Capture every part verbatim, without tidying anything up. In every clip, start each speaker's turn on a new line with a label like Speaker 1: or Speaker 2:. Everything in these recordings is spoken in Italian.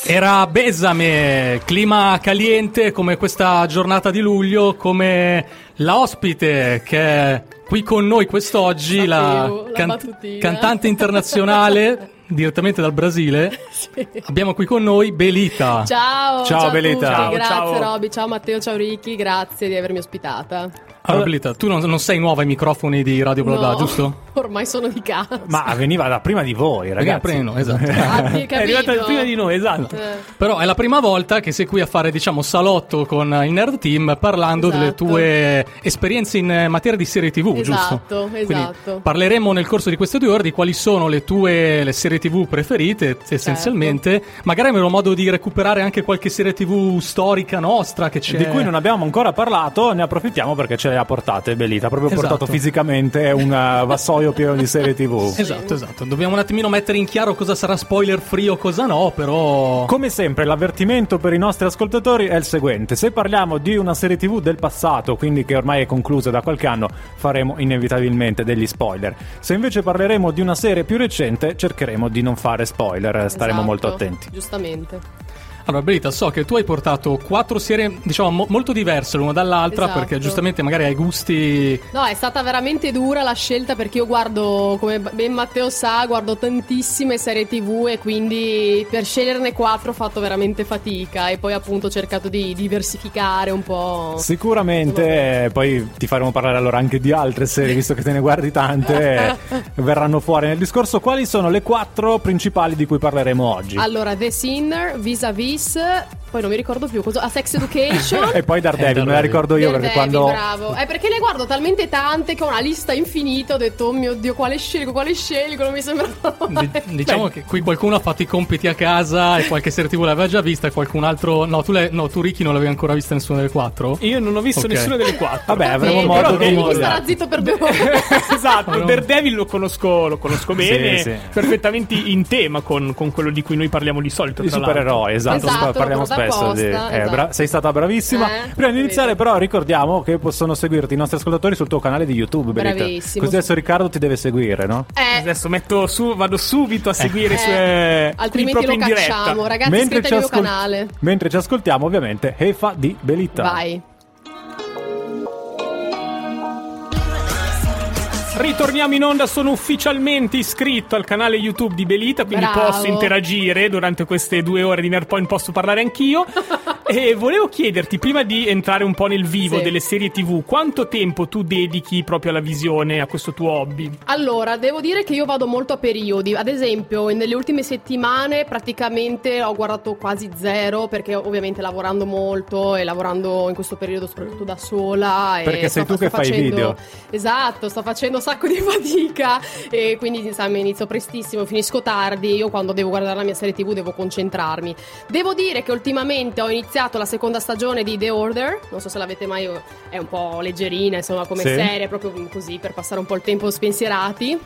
Speaker 1: Era Besame, clima caliente come questa giornata di luglio, come la ospite che è qui con noi quest'oggi, la,
Speaker 2: la
Speaker 1: can- cantante internazionale direttamente dal Brasile. Sì. Abbiamo qui con noi Belita.
Speaker 2: Ciao,
Speaker 3: ciao, ciao Belita.
Speaker 2: Ciao, grazie
Speaker 3: ciao.
Speaker 2: Roby, ciao Matteo, ciao Ricky, grazie di avermi ospitata.
Speaker 1: Allora, Belita, tu non, non sei nuova ai microfoni di Radio Bla Bla,
Speaker 2: no,
Speaker 1: giusto?
Speaker 2: Ormai sono di casa.
Speaker 3: Ma veniva da prima di voi, ragazzi.
Speaker 1: Prima, esatto.
Speaker 2: Ah,
Speaker 3: è arrivata prima di noi, esatto.
Speaker 2: Eh.
Speaker 1: Però è la prima volta che sei qui a fare, diciamo, salotto con il Nerd Team parlando
Speaker 2: esatto.
Speaker 1: delle tue esperienze in materia di serie tivù,
Speaker 2: esatto,
Speaker 1: giusto?
Speaker 2: Esatto, esatto.
Speaker 1: Parleremo nel corso di queste due ore di quali sono le tue le serie tivù preferite, essenzialmente. Certo. Magari avremo modo di recuperare anche qualche serie tivù storica nostra che c'è.
Speaker 3: Di cui non abbiamo ancora parlato, ne approfittiamo perché ce le ha portate, Belita. Ha proprio
Speaker 1: esatto.
Speaker 3: portato fisicamente un vassoio pieno di serie tivù.
Speaker 1: Esatto, esatto. Dobbiamo un attimino mettere in chiaro cosa sarà spoiler free o cosa no, però...
Speaker 3: Come sempre, l'avvertimento per i nostri ascoltatori è il seguente. Se parliamo di una serie tivù del passato, quindi che ormai è conclusa da qualche anno, faremo inevitabilmente degli spoiler. Se invece parleremo di una serie più recente, cercheremo di non fare spoiler, staremo
Speaker 2: esatto,
Speaker 3: molto attenti.
Speaker 2: Giustamente.
Speaker 1: Allora, Belita, so che tu hai portato quattro serie, diciamo, mo- molto diverse l'una dall'altra,
Speaker 2: esatto.
Speaker 1: perché giustamente magari hai gusti...
Speaker 2: No, è stata veramente dura la scelta perché io guardo, come ben Matteo sa, guardo tantissime serie tivù e quindi per sceglierne quattro ho fatto veramente fatica e poi appunto ho cercato di diversificare un po'.
Speaker 3: Sicuramente, eh, poi ti faremo parlare allora anche di altre serie, visto che te ne guardi tante, eh, verranno fuori nel discorso. Quali sono le quattro principali di cui parleremo oggi?
Speaker 2: Allora, The Sinner, Vis-a-Vis, poi non mi ricordo più cosa, a Sex Education
Speaker 3: e poi Daredevil,
Speaker 1: eh,
Speaker 3: me la ricordo io
Speaker 2: Daredevil,
Speaker 3: perché quando
Speaker 2: bravo, è perché ne guardo talmente tante che ho una lista infinita, ho detto oh mio Dio quale scelgo, quale scelgo, non mi sembra
Speaker 1: D- diciamo Beh. che qui qualcuno ha fatto i compiti a casa e qualche serie tivù l'aveva già vista e qualcun altro no, tu, le... no, tu Ricky non l'avevi ancora vista nessuna delle quattro?
Speaker 4: Io non ho visto
Speaker 1: okay.
Speaker 4: nessuna delle quattro.
Speaker 3: Vabbè, avremo
Speaker 2: sì,
Speaker 3: modo di
Speaker 2: Ricky starà zitto per due ore.
Speaker 4: Esatto, no. Daredevil lo conosco, lo conosco bene,
Speaker 3: sì, sì.
Speaker 4: perfettamente in tema con, con quello di cui noi parliamo di solito.
Speaker 3: I supereroi, esatto,
Speaker 2: esatto,
Speaker 3: parliamo spesso di...
Speaker 2: apposta,
Speaker 3: eh,
Speaker 2: esatto.
Speaker 3: bra- sei stata bravissima.
Speaker 2: Eh,
Speaker 3: Prima di iniziare
Speaker 2: vedo.
Speaker 3: però ricordiamo che possono seguirti i nostri ascoltatori sul tuo canale di YouTube, Belita.
Speaker 2: Bravissimo.
Speaker 3: Così adesso Riccardo ti deve seguire, no?
Speaker 2: Eh,
Speaker 4: Adesso metto su, vado subito a seguire
Speaker 2: eh,
Speaker 4: su, eh,
Speaker 2: altrimenti lo
Speaker 4: in diretta.
Speaker 2: cacciamo, ragazzi,
Speaker 3: Mentre
Speaker 2: iscrivetevi al
Speaker 3: ascol-
Speaker 2: mio canale.
Speaker 3: Mentre ci ascoltiamo ovviamente Hefa di Belita.
Speaker 2: Vai.
Speaker 4: Ritorniamo in onda, sono ufficialmente iscritto al canale YouTube di Belita, quindi
Speaker 2: Bravo.
Speaker 4: posso interagire durante queste due ore di Nerdpoint, posso parlare anch'io. E volevo chiederti, prima di entrare un po' nel vivo
Speaker 2: sì.
Speaker 4: delle serie tivù, quanto tempo tu dedichi proprio alla visione, a questo tuo hobby?
Speaker 2: Allora, devo dire che io vado molto a periodi. Ad esempio, nelle ultime settimane praticamente ho guardato quasi zero, perché ovviamente lavorando molto e lavorando in questo periodo soprattutto da sola.
Speaker 3: Perché
Speaker 2: e
Speaker 3: sei
Speaker 2: sto,
Speaker 3: tu che
Speaker 2: sto
Speaker 3: fai i
Speaker 2: facendo,
Speaker 3: video.
Speaker 2: Esatto, sto facendo un sacco di fatica e quindi insomma inizio prestissimo, finisco tardi. Io quando devo guardare la mia serie tivù devo concentrarmi. Devo dire che ultimamente ho iniziato la seconda stagione di The Order, non so se l'avete mai, è un po' leggerina insomma come
Speaker 3: sì.
Speaker 2: serie, proprio così per passare un po' il tempo spensierati.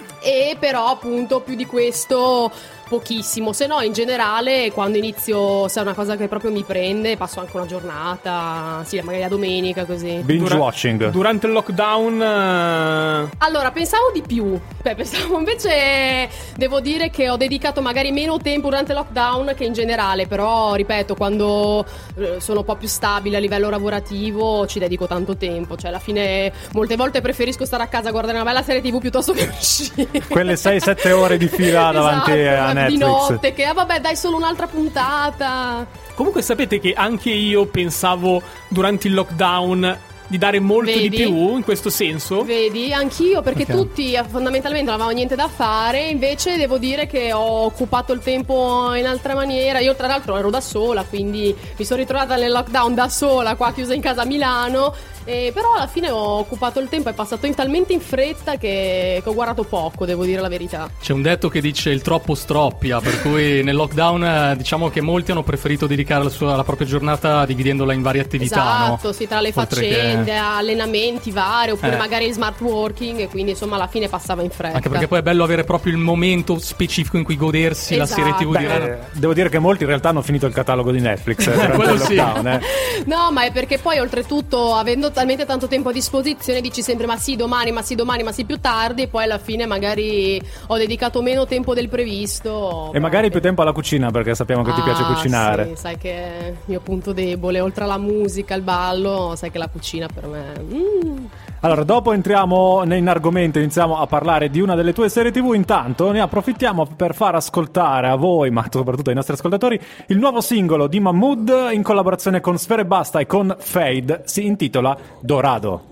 Speaker 2: E però appunto più di questo pochissimo, se no in generale quando inizio, se è una cosa che proprio mi prende, passo anche una giornata, sì, magari la domenica così.
Speaker 3: Binge
Speaker 4: Dura-
Speaker 3: watching.
Speaker 4: Durante il lockdown eh...
Speaker 2: Allora, pensavo di più. Beh, pensavo invece, devo dire che ho dedicato magari meno tempo durante il lockdown che in generale, però ripeto, quando eh, sono un po' più stabile a livello lavorativo ci dedico tanto tempo, cioè alla fine molte volte preferisco stare a casa a guardare una bella serie tivù piuttosto che uscire.
Speaker 3: Quelle sei sette ore di fila davanti
Speaker 2: esatto,
Speaker 3: a Netflix.
Speaker 2: Di notte, che ah, vabbè dai solo un'altra puntata.
Speaker 4: Comunque sapete che anche io pensavo durante il lockdown di dare molto
Speaker 2: Vedi?
Speaker 4: di più in questo senso.
Speaker 2: Vedi, anch'io, perché
Speaker 1: Okay.
Speaker 2: tutti eh, fondamentalmente non avevamo niente da fare, invece devo dire che ho occupato il tempo in altra maniera. Io tra l'altro ero da sola, quindi mi sono ritrovata nel lockdown da sola, qua chiusa in casa a Milano. Eh, però alla fine ho occupato il tempo, è passato in talmente in fretta che, che ho guardato poco, devo dire la verità.
Speaker 1: C'è un detto che dice il troppo stroppia, per cui nel lockdown eh, diciamo che molti hanno preferito dedicare la, sua, la propria giornata dividendola in varie attività,
Speaker 2: Esatto,
Speaker 1: no?
Speaker 2: sì, tra le
Speaker 1: Oltre
Speaker 2: faccende, in allenamenti vari, oppure
Speaker 1: Eh.
Speaker 2: magari smart working, e quindi insomma alla fine passava in fretta.
Speaker 1: Anche perché poi è bello avere proprio il momento specifico in cui godersi la
Speaker 2: Esatto.
Speaker 1: serie tivù di
Speaker 3: Beh,
Speaker 1: Rana.
Speaker 3: eh, devo dire che molti in realtà hanno finito il catalogo di Netflix eh, durante
Speaker 1: quello
Speaker 3: il
Speaker 1: sì.
Speaker 3: lockdown. eh.
Speaker 2: No, ma è perché poi oltretutto, avendo talmente tanto tempo a disposizione, dici sempre ma sì domani, ma sì domani, ma sì più tardi, e poi alla fine magari ho dedicato meno tempo del previsto.
Speaker 3: E magari più tempo alla cucina, perché sappiamo che ti piace
Speaker 2: Ah,
Speaker 3: cucinare.
Speaker 2: Sì, sai che è il mio punto debole, oltre alla musica, il ballo, sai che la cucina per me. Mm.
Speaker 3: Allora, dopo entriamo in argomento, iniziamo a parlare di una delle tue serie tivù. Intanto ne approfittiamo per far ascoltare a voi, ma soprattutto ai nostri ascoltatori, il nuovo singolo di Mahmood in collaborazione con Sfera Ebbasta e con Fade. Si intitola Dorado.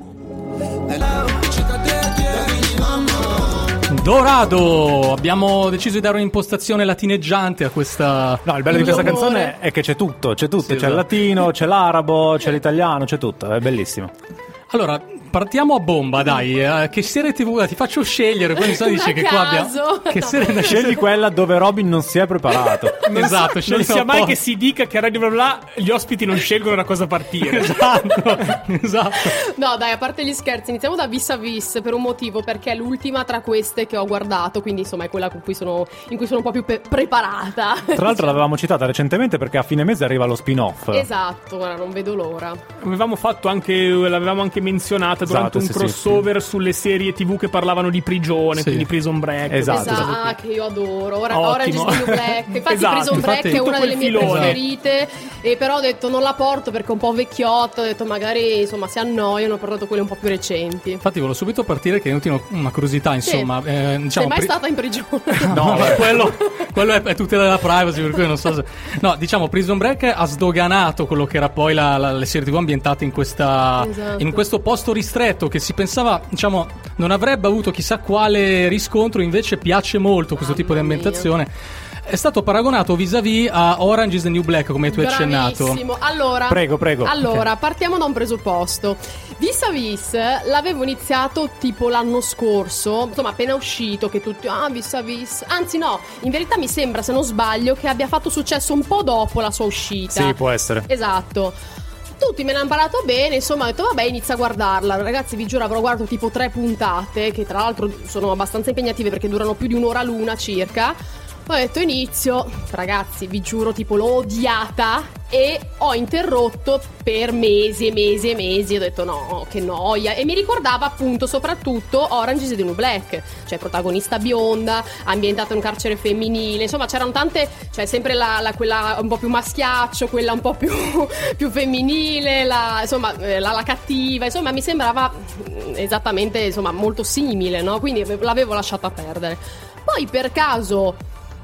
Speaker 1: Dorado! Abbiamo deciso di dare un'impostazione latineggiante a questa.
Speaker 3: No, il bello di questa
Speaker 2: Amore.
Speaker 3: canzone è che c'è tutto, c'è tutto,
Speaker 1: Sì,
Speaker 3: c'è
Speaker 1: esatto.
Speaker 3: il latino, c'è l'arabo, c'è l'italiano, c'è tutto, è bellissimo.
Speaker 1: Allora, partiamo a bomba, dai. Eh, che serie tivù? Ti faccio scegliere. Poi mi sa dice
Speaker 2: A
Speaker 1: che qua abbiamo.
Speaker 2: caso.
Speaker 1: Che
Speaker 2: No.
Speaker 1: serie
Speaker 3: Scegli quella dove Robin non si è preparato.
Speaker 1: Esatto, scegli
Speaker 4: Non sia
Speaker 1: un
Speaker 4: mai
Speaker 1: po'.
Speaker 4: che si dica che a Radio Bla gli ospiti non scelgono da cosa partire.
Speaker 1: Esatto, esatto.
Speaker 2: No, dai, a parte gli scherzi, iniziamo da Vis a Vis per un motivo, perché è l'ultima tra queste che ho guardato, quindi insomma è quella con cui sono, in cui sono un po' più pe- preparata.
Speaker 3: Tra l'altro l'avevamo citata recentemente perché a fine mese arriva lo spin-off.
Speaker 2: Esatto, ora non vedo l'ora.
Speaker 4: Avevamo fatto anche, l'avevamo anche menzionata durante
Speaker 3: Esatto,
Speaker 4: un
Speaker 3: sì, sì,
Speaker 4: crossover sulle serie tivù che parlavano di prigione,
Speaker 1: Sì.
Speaker 4: quindi Prison Break.
Speaker 3: Esatto,
Speaker 4: queste cose
Speaker 2: Esatto,
Speaker 4: qui.
Speaker 2: che io adoro. Ora
Speaker 4: Ottimo.
Speaker 2: Orange is the New Black. Infatti
Speaker 4: Esatto,
Speaker 2: Prison Break
Speaker 1: infatti
Speaker 2: è una
Speaker 4: tutto
Speaker 2: delle
Speaker 4: quel
Speaker 2: mie
Speaker 4: filone.
Speaker 2: preferite, e però ho detto non la porto perché è un po' vecchiotta, ho detto magari insomma si annoiano, ho portato quelle un po' più recenti.
Speaker 1: Infatti volevo subito partire che è inutile una curiosità, insomma.
Speaker 2: Sì.
Speaker 1: Eh, diciamo,
Speaker 2: Sei mai
Speaker 1: pri-
Speaker 2: stata in prigione?
Speaker 1: No, ma quello, quello è, è tutela della privacy, per cui non so se. No, diciamo, Prison Break ha sdoganato quello che era poi la, la- le serie tivù ambientate in questa
Speaker 2: Esatto.
Speaker 1: in questo posto ristretto che si pensava, diciamo, non avrebbe avuto chissà quale riscontro, invece piace molto questo tipo di
Speaker 2: Mamma
Speaker 1: ambientazione. È stato paragonato vis-à-vis a Orange is the New Black, come tu hai accennato.
Speaker 2: Bravissimo. Allora,
Speaker 3: Prego, prego.
Speaker 2: Allora,
Speaker 3: Ok.
Speaker 2: partiamo da un presupposto. Vis a Vis l'avevo iniziato tipo l'anno scorso, insomma, appena uscito, che tutti ah, Vis a Vis. Anzi, no, in verità mi sembra, se non sbaglio, che abbia fatto successo un po' dopo la sua uscita.
Speaker 3: Sì, può essere.
Speaker 2: Esatto. Tutti me ne hanno parlato bene, insomma ho detto vabbè inizia a guardarla. Ragazzi vi giuro avrò guardato tipo tre puntate, che tra l'altro sono abbastanza impegnative perché durano più di un'ora l'una circa. Ho detto inizio, ragazzi vi giuro tipo l'ho odiata e ho interrotto per mesi e mesi e mesi. Ho detto no, che noia. E mi ricordava appunto soprattutto Orange is the New Black, cioè protagonista bionda, ambientata in un carcere femminile. Insomma c'erano tante, cioè sempre la, la- quella un po' più maschiaccio, quella un po' più, più femminile, la, insomma eh, la, la cattiva. Insomma mi sembrava mm, esattamente insomma molto simile, no? Quindi l'avevo lasciata perdere. Poi per caso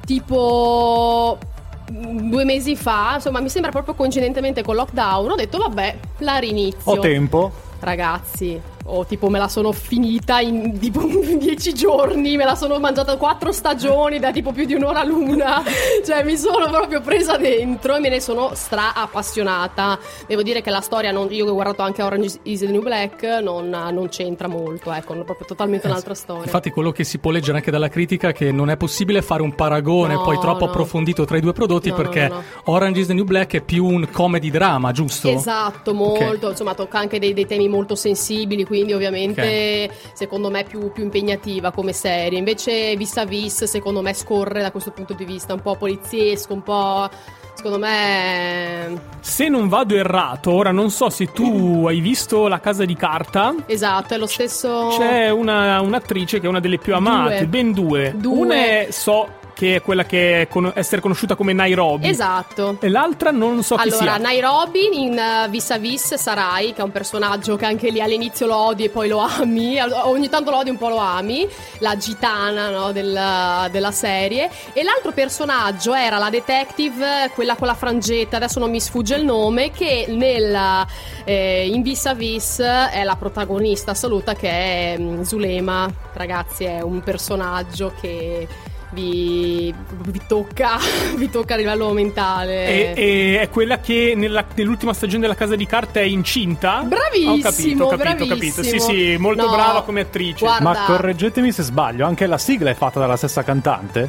Speaker 2: tipo due mesi fa, insomma mi sembra proprio coincidentemente con lockdown, ho detto vabbè la rinizio.
Speaker 3: Ho tempo.
Speaker 2: Ragazzi, o tipo me la sono finita in tipo dieci giorni, me la sono mangiata quattro stagioni da tipo più di un'ora l'una. Cioè mi sono proprio presa dentro e me ne sono stra appassionata. Devo dire che la storia, non, io che ho guardato anche Orange is the New Black, non, non c'entra molto, ecco, è proprio totalmente un'altra storia.
Speaker 1: Infatti quello che si può leggere anche dalla critica è che non è possibile fare un paragone
Speaker 2: No,
Speaker 1: poi troppo
Speaker 2: no.
Speaker 1: approfondito tra i due prodotti,
Speaker 2: No,
Speaker 1: perché
Speaker 2: no, no.
Speaker 1: Orange is the New Black è più un comedy drama, giusto?
Speaker 2: Esatto, molto,
Speaker 1: Ok.
Speaker 2: insomma tocca anche dei, dei temi molto sensibili, quindi ovviamente secondo me è più, più impegnativa come serie. Invece Vis a Vis secondo me scorre da questo punto di vista un po' poliziesco, un po', secondo me,
Speaker 4: Se non vado errato, ora non so se tu hai visto La Casa di Carta.
Speaker 2: esatto, è lo stesso.
Speaker 4: C'è una, un'attrice che è una delle più amate,
Speaker 2: Due.
Speaker 4: ben due.
Speaker 2: Due.
Speaker 4: Una è, so che è quella che è con- essere conosciuta come Nairobi.
Speaker 2: Esatto.
Speaker 4: E l'altra non so chi
Speaker 2: Allora,
Speaker 4: sia.
Speaker 2: Nairobi in uh, Vis a Vis Sarai, che è un personaggio che anche lì all'inizio lo odi e poi lo ami, All- ogni tanto lo odi un po' lo ami, la gitana, no, del- della serie. E l'altro personaggio era la detective, quella con la frangetta, adesso non mi sfugge il nome, che nel, eh, in Vis a Vis è la protagonista assoluta, che è mm, Zulema. Ragazzi, è un personaggio che vi, vi tocca vi tocca a livello mentale.
Speaker 4: E, e è quella che nella- nell'ultima stagione della Casa di Carta è incinta?
Speaker 2: Bravissimo,
Speaker 4: Ho capito, ho capito, ho capito. Sì, sì, molto
Speaker 2: No,
Speaker 4: brava come attrice.
Speaker 2: guarda-
Speaker 3: Ma correggetemi se sbaglio, anche la sigla è fatta dalla stessa cantante?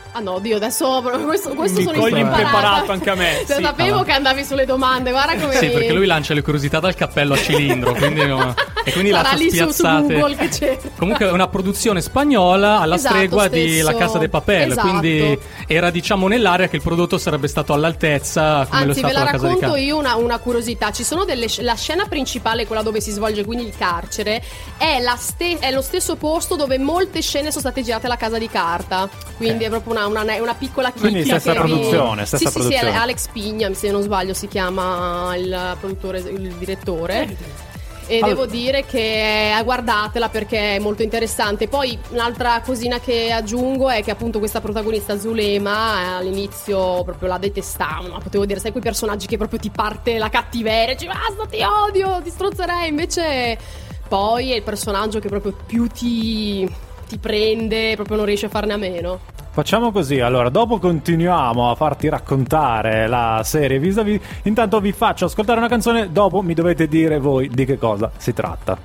Speaker 2: Ah no, Dio, adesso questo, questo
Speaker 4: Mi
Speaker 2: sono
Speaker 4: cogli
Speaker 2: impreparata.
Speaker 4: impreparato anche a me,
Speaker 2: Cioè,
Speaker 4: sì.
Speaker 2: sapevo
Speaker 1: Allora.
Speaker 2: che andavi sulle domande, guarda come
Speaker 1: Sì,
Speaker 2: mi-
Speaker 1: perché lui lancia le curiosità dal cappello a cilindro, quindi, no, e quindi
Speaker 2: sarà
Speaker 1: lascia
Speaker 2: lì su, su
Speaker 1: spiazzate.
Speaker 2: Google che cerca.
Speaker 1: Comunque è una produzione spagnola alla
Speaker 2: Esatto,
Speaker 1: stregua di
Speaker 2: stesso.
Speaker 1: La Casa de Papel,
Speaker 2: Esatto.
Speaker 1: quindi era diciamo nell'area che il prodotto sarebbe stato all'altezza come lo è
Speaker 2: Anzi, ve
Speaker 1: stato
Speaker 2: la
Speaker 1: La Casa di
Speaker 2: racconto
Speaker 1: Papel.
Speaker 2: io una, una curiosità. Ci sono delle sc- la scena principale, quella dove si svolge quindi il carcere, è, la ste- è lo stesso posto dove molte scene sono state girate alla Casa di Carta. Quindi
Speaker 1: Eh.
Speaker 2: è proprio una, una, una piccola chicca.
Speaker 3: Quindi stessa
Speaker 2: che vi-
Speaker 3: produzione, stessa
Speaker 2: sì, sì,
Speaker 3: produzione.
Speaker 2: sì, Alex Pigna, se non sbaglio si chiama il produttore, il direttore. E
Speaker 3: Allora-
Speaker 2: devo dire che eh, guardatela perché è molto interessante. Poi un'altra cosina che aggiungo è che appunto questa protagonista Zulema eh, all'inizio proprio la detestavo, ma potevo dire, sai quei personaggi che proprio ti parte la cattiveria, dici basta, ti odio, ti strozzerei. Invece poi è il personaggio che proprio più ti, ti prende, proprio non riesci a farne a meno.
Speaker 3: Facciamo così, allora, dopo continuiamo a farti raccontare la serie Vis-a-Vis, intanto vi faccio ascoltare una canzone, dopo mi dovete dire voi di che cosa si tratta.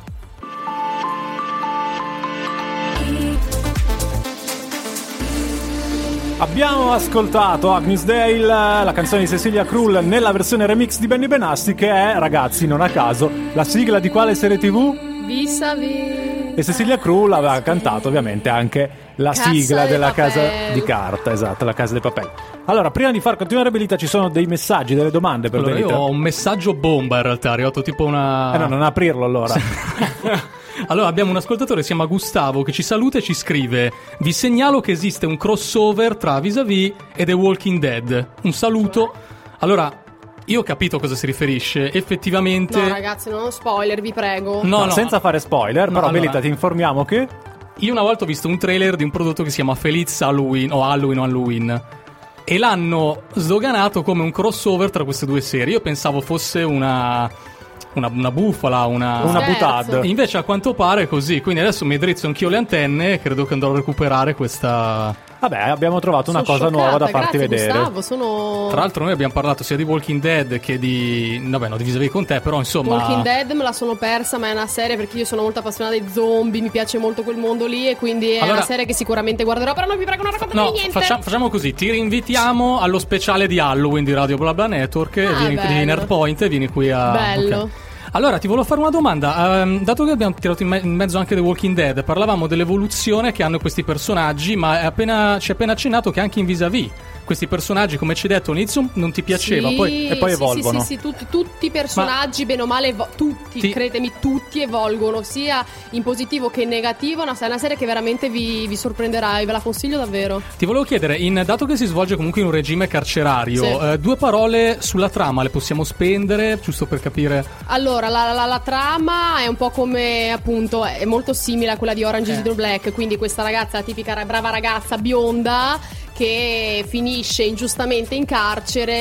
Speaker 3: Abbiamo ascoltato Agnus Dale, la canzone di Cecilia Krull nella versione remix di Benny Benassi, che è, ragazzi, non a caso, la sigla di quale serie tivù?
Speaker 2: Vis-a-vis.
Speaker 3: E Cecilia Krull aveva cantato ovviamente anche la
Speaker 2: Casa
Speaker 3: sigla
Speaker 2: de
Speaker 3: della
Speaker 2: Papel.
Speaker 3: Casa di Carta, esatto, la Casa de Papel. Allora, prima di far continuare Belita ci sono dei messaggi, delle domande per
Speaker 1: Allora, io
Speaker 3: Belita.
Speaker 1: ho un messaggio bomba in realtà, è arrivato tipo una...
Speaker 3: Eh no, non aprirlo allora.
Speaker 1: Allora abbiamo un ascoltatore, si chiama Gustavo, che ci saluta e ci scrive: vi segnalo che esiste un crossover tra Vis-a-Vis e The Walking Dead. Un saluto. Allora, io ho capito a cosa si riferisce. Effettivamente
Speaker 2: No ragazzi, non spoiler, vi prego.
Speaker 1: No,
Speaker 3: No,
Speaker 1: no.
Speaker 3: senza fare spoiler,
Speaker 1: No,
Speaker 3: però
Speaker 1: allora-
Speaker 3: Belita ti informiamo che
Speaker 1: Io una volta ho visto un trailer di un prodotto che si chiama Feliz Halloween o Halloween o Halloween e l'hanno sdoganato come un crossover tra queste due serie. Io pensavo fosse una una, una bufala, una,
Speaker 3: una
Speaker 2: Scherzo.
Speaker 3: butad.
Speaker 1: Invece a quanto pare è così. Quindi adesso mi drizzo anch'io le antenne e credo che andrò a recuperare questa.
Speaker 3: Vabbè, abbiamo trovato una
Speaker 2: Sono
Speaker 3: cosa
Speaker 2: scioccata,
Speaker 3: nuova da farti
Speaker 2: grazie,
Speaker 3: vedere.
Speaker 2: Gustavo, sono...
Speaker 1: Tra l'altro noi abbiamo parlato sia di Walking Dead che di... Vabbè, no, di Vis-a-Vis con te, però insomma...
Speaker 2: Walking Dead me la sono persa, ma è una serie perché io sono molto appassionata di zombie, mi piace molto quel mondo lì e quindi è
Speaker 1: Allora-
Speaker 2: una serie che sicuramente guarderò, però non vi prego non raccontatemi
Speaker 1: No,
Speaker 2: niente.
Speaker 1: facciamo, facciamo così, ti rinvitiamo allo speciale di Halloween di Radio Bla Bla Network,
Speaker 2: Ah,
Speaker 1: vieni qui di
Speaker 2: bello.
Speaker 1: Nerdpoint e vieni qui a...
Speaker 2: Bello.
Speaker 1: ok. Allora, ti volevo fare una domanda. Ehm, dato che abbiamo tirato in, me- in mezzo anche The Walking Dead, parlavamo dell'evoluzione che hanno questi personaggi, ma è appena, ci è appena accennato che anche in Vis-a-Vis questi personaggi, come ci hai detto all'inizio, non ti piaceva,
Speaker 2: Sì,
Speaker 1: poi...
Speaker 3: e poi
Speaker 2: sì,
Speaker 3: evolvono.
Speaker 2: Sì, sì, sì, tutti, tutti i personaggi, bene o male, evo- tutti,
Speaker 1: Ti-
Speaker 2: credetemi, tutti evolgono, sia in positivo che in negativo. Una, è una serie che veramente vi, vi sorprenderà e ve la consiglio davvero.
Speaker 1: Ti volevo chiedere, in- dato che si svolge comunque in un regime carcerario,
Speaker 2: Sì.
Speaker 1: eh, due parole sulla trama le possiamo spendere, giusto per capire?
Speaker 2: Allora, la, la- la trama è un po' come, appunto, è molto simile a quella di Orange is
Speaker 1: Eh.
Speaker 2: the New Black, quindi questa ragazza, la tipica ra- brava ragazza bionda che finisce ingiustamente in carcere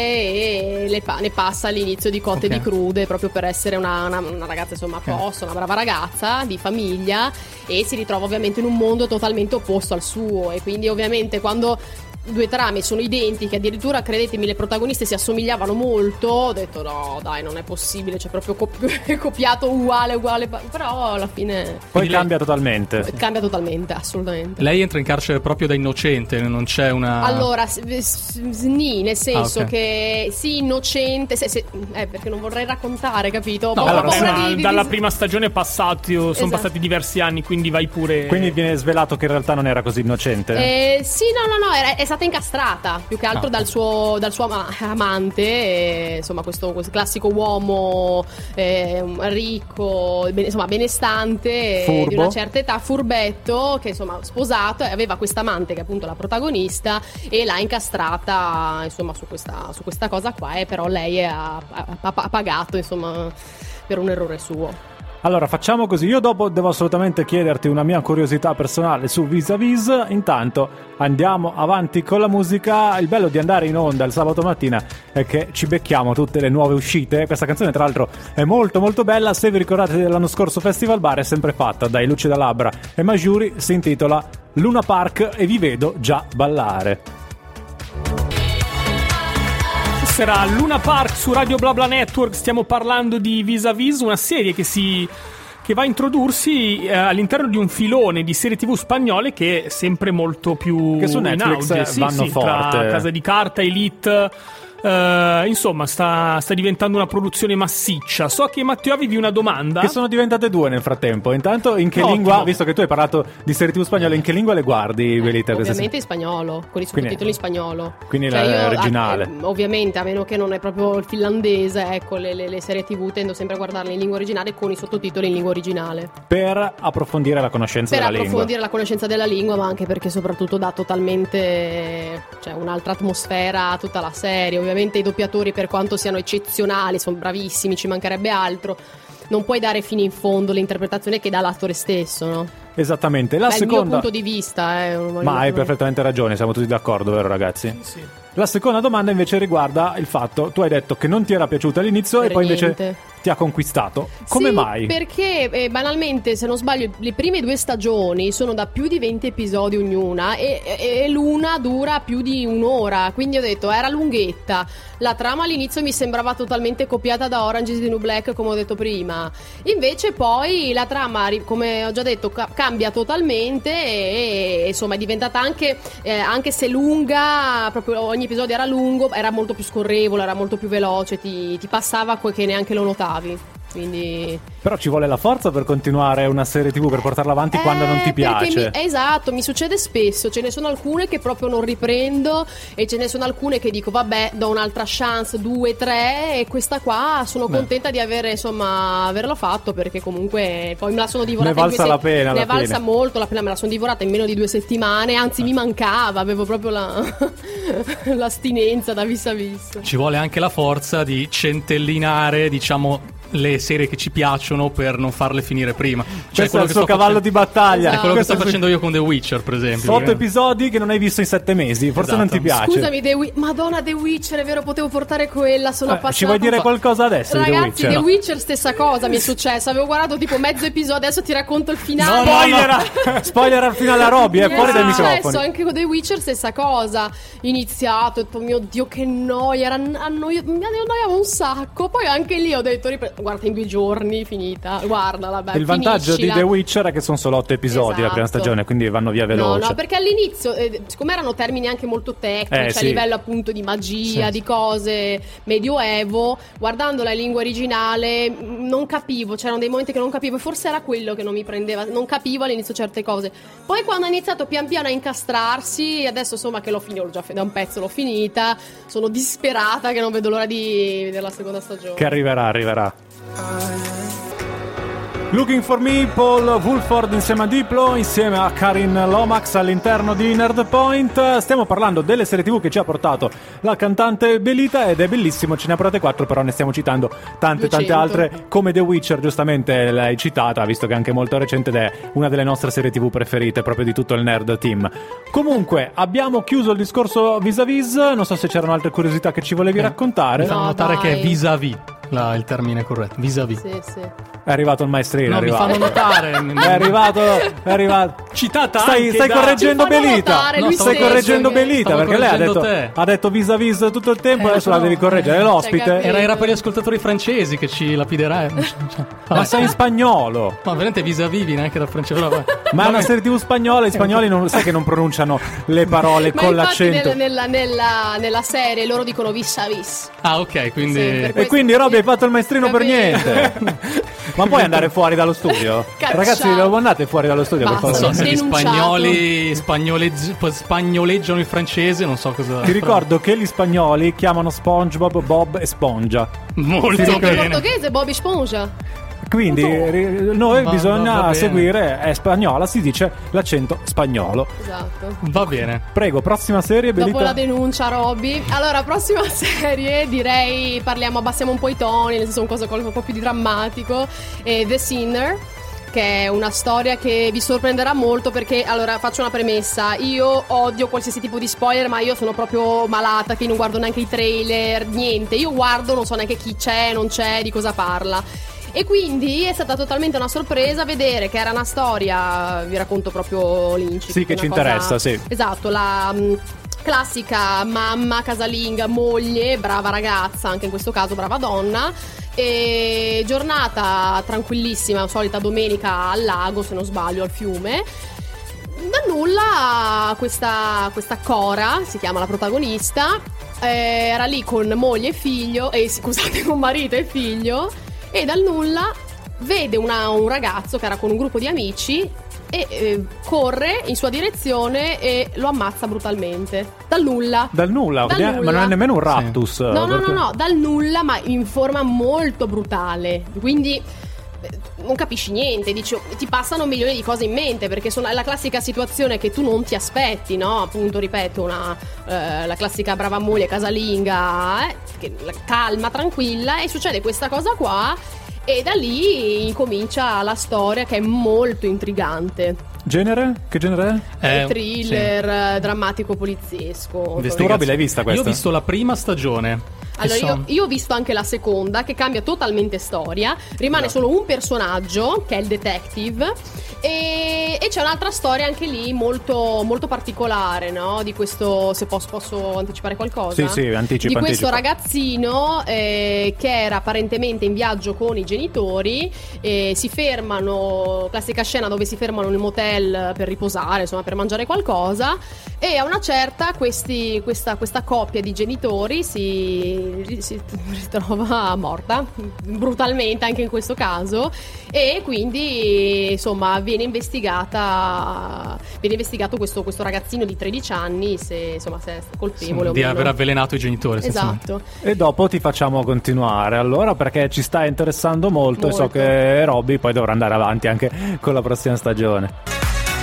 Speaker 2: e le pa- ne passa all'inizio di cotte
Speaker 1: Ok.
Speaker 2: e di crude, proprio per essere una, una- una ragazza insomma a
Speaker 1: Ok.
Speaker 2: posto, una brava ragazza di famiglia, e si ritrova ovviamente in un mondo totalmente opposto al suo, e quindi ovviamente quando due trame sono identiche, addirittura credetemi le protagoniste si assomigliavano molto, ho detto no dai, non è possibile, c'è proprio cop- copiato uguale uguale, però alla fine
Speaker 3: Poi
Speaker 1: Quindi lei-
Speaker 3: cambia totalmente.
Speaker 2: cambia totalmente, assolutamente.
Speaker 1: Lei entra in carcere proprio da innocente, non c'è una...
Speaker 2: Allora, s- s- sni, nel senso
Speaker 1: Ah, ok.
Speaker 2: che sì, innocente, se, se- eh, perché non vorrei raccontare, capito? Ho
Speaker 1: No,
Speaker 2: paura-
Speaker 1: allora,
Speaker 2: ho paura
Speaker 4: ma
Speaker 2: di- di-
Speaker 4: dalla
Speaker 2: di-
Speaker 4: prima stagione è passato, sono
Speaker 2: Esatto.
Speaker 4: passati diversi anni, quindi vai pure.
Speaker 3: Quindi viene svelato che in realtà non era così innocente.
Speaker 2: Eh, sì, no, no, no, era- è stata incastrata più che altro
Speaker 1: Ah,
Speaker 2: dal, suo, dal suo ama- amante, eh, insomma, questo, questo classico uomo eh, ricco, bene- insomma, benestante, eh,
Speaker 3: Furbo.
Speaker 2: di una certa età, furbetto, che insomma, sposato, e aveva questa amante che è appunto la protagonista, e l'ha incastrata, insomma, su questa, su questa cosa qua, e però lei ha, ha- ha pagato, insomma, per un errore suo.
Speaker 3: Allora facciamo così, io dopo devo assolutamente chiederti una mia curiosità personale su Vis-a-Vis, intanto andiamo avanti con la musica. Il bello di andare in onda il sabato mattina è che ci becchiamo tutte le nuove uscite. Questa canzone tra l'altro è molto molto bella, se vi ricordate dell'anno scorso Festival Bar è sempre fatta dai Lucida Labbra e Majuri, si intitola Luna Park e vi vedo già ballare.
Speaker 4: Sarà Luna Park su Radio Bla Bla Network. Stiamo parlando di Vis-a-Vis, una serie che si, che che va a introdursi eh, all'interno di un filone di serie tv spagnole che è sempre molto più
Speaker 3: che su Netflix
Speaker 4: in auge. Sì,
Speaker 3: vanno
Speaker 4: sì,
Speaker 3: forte.
Speaker 4: tra Casa di Carta, Elite. Uh, insomma sta, sta diventando una produzione massiccia. So che Matteo avevi una domanda.
Speaker 3: Che sono diventate due nel frattempo. Intanto in che
Speaker 4: Ottimo.
Speaker 3: lingua, visto che tu hai parlato di serie tv spagnole, in che lingua le guardi, Belita?
Speaker 2: Ovviamente in spagnolo, con i sottotitoli in spagnolo.
Speaker 3: Quindi
Speaker 2: Cioè,
Speaker 3: la
Speaker 2: io,
Speaker 3: originale.
Speaker 2: eh, ovviamente, a meno che non è proprio il finlandese, ecco, le, le, le serie tv tendo sempre a guardarle in lingua originale con i sottotitoli in lingua originale.
Speaker 3: Per approfondire la conoscenza
Speaker 2: Per
Speaker 3: della lingua.
Speaker 2: approfondire la conoscenza della lingua, ma anche perché soprattutto dà totalmente, cioè, un'altra atmosfera a tutta la serie. Ovviamente i doppiatori, per quanto siano eccezionali, sono bravissimi, ci mancherebbe altro, non puoi dare fino in fondo l'interpretazione che dà l'attore stesso, no?
Speaker 3: Esattamente. La
Speaker 2: È
Speaker 3: seconda...
Speaker 2: il mio punto di vista, eh.
Speaker 3: Ma hai perfettamente ragione, siamo tutti d'accordo, vero ragazzi?
Speaker 4: Sì.
Speaker 3: La seconda domanda invece riguarda il fatto, tu hai detto che non ti era piaciuta all'inizio
Speaker 2: Per
Speaker 3: e poi
Speaker 2: niente.
Speaker 3: invece ti ha conquistato. Come
Speaker 2: sì,
Speaker 3: mai?
Speaker 2: Perché eh, banalmente, se non sbaglio, le prime due stagioni sono da più di venti episodi ognuna e, e, e l'una dura più di un'ora, quindi ho detto era lunghetta. La trama all'inizio mi sembrava totalmente copiata da Orange is the New Black, come ho detto prima. Invece poi la trama, come ho già detto, ca- cambia totalmente e, e insomma è diventata anche, eh, anche se lunga, proprio ogni episodio era lungo, era molto più scorrevole, era molto più veloce, ti, ti passava quel che neanche lo notavi. Quindi
Speaker 3: Però ci vuole la forza per continuare una serie tv, per portarla avanti
Speaker 2: eh,
Speaker 3: quando non ti piace.
Speaker 2: Mi, esatto, mi succede spesso. Ce ne sono alcune che proprio non riprendo e ce ne sono alcune che dico vabbè, do un'altra chance, due, tre, e questa qua sono
Speaker 3: Beh.
Speaker 2: contenta di avere, insomma, averlo fatto, perché comunque poi me la sono divorata
Speaker 3: Ne è valsa
Speaker 2: in due
Speaker 3: la pena,
Speaker 2: ne
Speaker 3: alla
Speaker 2: è valsa
Speaker 3: fine.
Speaker 2: molto la pena, me la sono divorata in meno di due settimane, anzi mi mancava, avevo proprio la l'astinenza da vis a vis.
Speaker 1: Ci vuole anche la forza di centellinare, diciamo, le serie che ci piacciono per non farle finire prima. Cioè,
Speaker 3: Questo è
Speaker 1: quello
Speaker 3: il
Speaker 1: che
Speaker 3: suo
Speaker 1: sto
Speaker 3: cavallo
Speaker 1: facendo-
Speaker 3: di battaglia.
Speaker 2: Esatto.
Speaker 1: È quello che
Speaker 3: Questo
Speaker 1: sto
Speaker 3: è il-
Speaker 1: facendo io con The Witcher, per esempio.
Speaker 3: Otto episodi che non hai visto in sette mesi. Forse
Speaker 1: Esatto.
Speaker 3: non ti piace.
Speaker 2: Scusami, The Wi- Madonna, The Witcher, è vero, potevo portare quella, sono
Speaker 3: Eh,
Speaker 2: appassionata.
Speaker 3: ci vuoi dire
Speaker 2: un po'.
Speaker 3: qualcosa adesso di The
Speaker 2: Ragazzi,
Speaker 3: Witcher?
Speaker 2: The Witcher stessa cosa mi è successa. Avevo guardato tipo mezzo episodio, adesso ti racconto il finale.
Speaker 3: Spoiler, spoiler al finale a Robby, è
Speaker 2: Mi
Speaker 3: fuori dai
Speaker 2: successo,
Speaker 3: microfoni.
Speaker 2: anche con The Witcher stessa cosa. Iniziato, ho detto mio Dio che noia, era annoia- mi annoiava un sacco. Poi anche lì ho detto ripre- guarda, in due giorni finita. Guardala, beh,
Speaker 3: Il vantaggio di
Speaker 2: finiscila.
Speaker 3: The Witcher è che sono solo otto episodi la prima
Speaker 2: Esatto.
Speaker 3: stagione, quindi vanno via
Speaker 2: No,
Speaker 3: veloce.
Speaker 2: no, perché all'inizio, eh, siccome erano termini anche molto tecnici,
Speaker 3: Eh,
Speaker 2: a
Speaker 3: sì.
Speaker 2: livello appunto di magia,
Speaker 3: Sì.
Speaker 2: di cose medioevo, guardandola in lingua originale mh, non capivo, c'erano dei momenti che non capivo, e forse era quello che non mi prendeva, non capivo all'inizio certe cose. Poi quando ha iniziato pian piano a incastrarsi, adesso insomma che l'ho finito, l'ho già fi- da un pezzo l'ho finita, sono disperata che non vedo l'ora di vedere la seconda stagione.
Speaker 3: Che arriverà, arriverà. Looking for Me, Paul Woolford insieme a Diplo, insieme a Karin Lomax all'interno di Nerd Point. Stiamo parlando delle serie tv che ci ha portato la cantante Belita ed è bellissimo, ce ne ha portate quattro, però ne stiamo citando tante tante
Speaker 2: duecento.
Speaker 3: altre, come The Witcher, giustamente l'hai citata, visto che è anche molto recente ed è una delle nostre serie tv preferite proprio di tutto il Nerd Team. Comunque, abbiamo chiuso il discorso vis-a-vis, non so se c'erano altre curiosità che ci volevi raccontare.
Speaker 1: Mi fanno
Speaker 2: No,
Speaker 1: notare
Speaker 2: dai.
Speaker 1: che è vis-à-vis la- il termine corretto. Vis-à-vis.
Speaker 2: Sì, sì.
Speaker 3: È arrivato il maestrino,
Speaker 1: No,
Speaker 3: è
Speaker 1: mi
Speaker 3: arrivato.
Speaker 1: fanno notare.
Speaker 3: È arrivato, è arrivato.
Speaker 4: Citata
Speaker 3: Stai,
Speaker 4: anche
Speaker 3: stai
Speaker 4: da-
Speaker 3: correggendo
Speaker 2: Ci fanno
Speaker 3: Belita.
Speaker 2: notare,
Speaker 1: No,
Speaker 2: lui
Speaker 1: stavo
Speaker 3: Stai
Speaker 2: stesso,
Speaker 3: correggendo
Speaker 2: che-
Speaker 3: Belita
Speaker 1: Stavo
Speaker 3: perché lei ha detto,
Speaker 1: correggendo te.
Speaker 3: ha detto vis-a-vis tutto il tempo,
Speaker 1: Eh,
Speaker 3: adesso la
Speaker 1: però-
Speaker 3: devi correggere. È l'ospite.
Speaker 2: Cioè,
Speaker 1: Era, era per gli ascoltatori francesi che ci lapiderai.
Speaker 3: Ma sei in spagnolo.
Speaker 1: Ma veramente vis-à-vis neanche da francese. Vabbè.
Speaker 3: Ma è una serie tv spagnola. I spagnoli non sai che non pronunciano le parole
Speaker 2: Ma
Speaker 3: con
Speaker 2: infatti
Speaker 3: l'accento.
Speaker 2: nel- nella, nella, nella serie loro dicono vis a vis.
Speaker 1: Ah, ok, quindi.
Speaker 2: Sì, per
Speaker 3: E quindi Robby hai fatto il maestrino per
Speaker 2: Capito.
Speaker 3: niente. Ma puoi andare fuori dallo studio?
Speaker 2: Cacciato.
Speaker 3: Ragazzi, devo andate fuori dallo studio per
Speaker 2: Basta,
Speaker 1: Non
Speaker 3: favore.
Speaker 1: so se gli
Speaker 2: Denunciato.
Speaker 1: spagnoli spagnoleggi- spagnoleggiano il francese, non so cosa.
Speaker 3: Ti ricordo che gli spagnoli chiamano SpongeBob Bob e Spongia.
Speaker 1: Molto
Speaker 2: Anche in
Speaker 1: bene.
Speaker 2: portoghese Bobby Spongia.
Speaker 3: Quindi ri- noi
Speaker 1: Va-
Speaker 3: bisogna
Speaker 1: va- va bene.
Speaker 3: seguire, è spagnola, si dice l'accento spagnolo.
Speaker 2: Esatto.
Speaker 1: Va bene.
Speaker 3: Prego, prossima serie,
Speaker 2: Dopo
Speaker 3: Belita.
Speaker 2: la denuncia, Robby. Allora, prossima serie, direi parliamo, abbassiamo un po' i toni, nel senso un cosa un po' più di drammatico. E The Sinner, che è una storia che vi sorprenderà molto perché, allora, faccio una premessa. Io odio qualsiasi tipo di spoiler, ma io sono proprio malata, che non guardo neanche i trailer, niente. Io guardo, non so neanche chi c'è, non c'è, di cosa parla. E quindi è stata totalmente una sorpresa vedere che era una storia, vi racconto proprio l'incipit.
Speaker 3: Sì, che
Speaker 2: una
Speaker 3: ci
Speaker 2: cosa-
Speaker 3: interessa, sì.
Speaker 2: Esatto, la mh, classica mamma casalinga, moglie, brava ragazza, anche in questo caso brava donna, E giornata tranquillissima, solita domenica al lago, se non sbaglio, al fiume. Da nulla questa, questa Cora, si chiama la protagonista, eh, era lì con moglie e figlio, eh, scusate, con marito e figlio, e dal nulla vede una, un ragazzo che era con un gruppo di amici e eh, corre in sua direzione e lo ammazza brutalmente. Dal nulla.
Speaker 3: Dal nulla,
Speaker 2: Dal
Speaker 3: ma
Speaker 2: nulla.
Speaker 3: non è nemmeno un raptus.
Speaker 2: No, no,
Speaker 3: perché...
Speaker 2: no, no, dal nulla, ma in forma molto brutale. Quindi non capisci niente, dici, ti passano milioni di cose in mente, perché sono, è la classica situazione che tu non ti aspetti, no? Appunto, ripeto, una, eh, la classica brava moglie casalinga, eh, che, calma, tranquilla, e succede questa cosa qua, e da lì incomincia la storia, che è molto intrigante.
Speaker 3: Genere? Che genere è?
Speaker 1: Eh,
Speaker 2: thriller, sì. Drammatico poliziesco.
Speaker 3: Tu, Roby, l'hai vista questa?
Speaker 1: Io ho visto la prima stagione.
Speaker 2: Allora,
Speaker 1: so...
Speaker 2: io, io ho visto anche la seconda, che cambia totalmente storia. Rimane solo un personaggio, che è il detective, e, e c'è un'altra storia anche lì molto, molto particolare, no? Di questo, se posso, posso anticipare qualcosa?
Speaker 3: Sì, sì, anticipa.
Speaker 2: Di questo
Speaker 3: anticipa.
Speaker 2: ragazzino eh, che era apparentemente in viaggio con i genitori, eh, si fermano, classica scena dove si fermano nel motel per riposare, insomma, per mangiare qualcosa, e a una certa questi, questa, questa coppia di genitori si si ritrova morta brutalmente anche in questo caso, e quindi insomma viene investigata viene investigato questo, questo ragazzino di tredici anni, se insomma se è colpevole o
Speaker 1: di
Speaker 2: meno.
Speaker 1: aver avvelenato i genitori.
Speaker 2: Esatto.
Speaker 3: E dopo ti facciamo continuare allora, perché ci sta interessando molto, molto. E so che Roby poi dovrà andare avanti anche con la prossima stagione.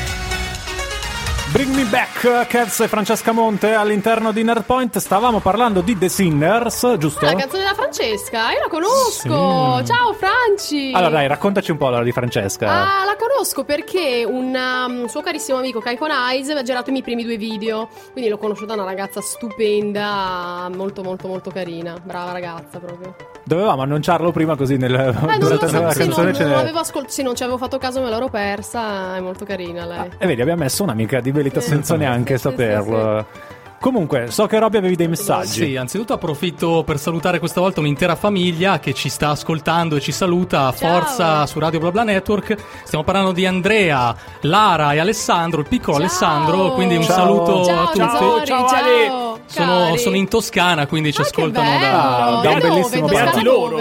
Speaker 3: Bring Me Back, Kevs e Francesca Monte all'interno di Nerdpoint. Stavamo parlando di The Sinners, giusto?
Speaker 2: Ah, la canzone della Francesca, io la conosco. Sì. Ciao Franci.
Speaker 3: Allora dai, raccontaci un po' la di Francesca.
Speaker 2: Ah, la conosco perché un um, suo carissimo amico Kaikon Eyes mi ha girato i miei primi due video. Quindi l'ho conosciuta, una ragazza stupenda, molto molto molto carina. Brava ragazza proprio. Dovevamo annunciarlo prima, così nel eh, durante so, la sì, canzone non, ce non, avevo ascolt- sì, non ci avevo fatto caso, me l'ero persa. È molto carina lei. Ah, e vedi, abbiamo messo un'amica di Velita sì, senza neanche sì, saperlo. Sì, sì. Comunque, so che Robby avevi dei messaggi.
Speaker 1: Sì, anzitutto approfitto per salutare questa volta un'intera famiglia che ci sta ascoltando e ci saluta. Forza Ciao. Su Radio Bla Bla Network. Stiamo parlando di Andrea, Lara e Alessandro, il piccolo Ciao. Alessandro. Quindi un
Speaker 3: Ciao.
Speaker 1: saluto
Speaker 2: Ciao,
Speaker 1: a tutti.
Speaker 2: Ciao, ciao, ciao.
Speaker 1: Sono, sono in Toscana, quindi ci
Speaker 2: ah,
Speaker 1: ascoltano
Speaker 3: da, da un bellissimo
Speaker 4: beati loro.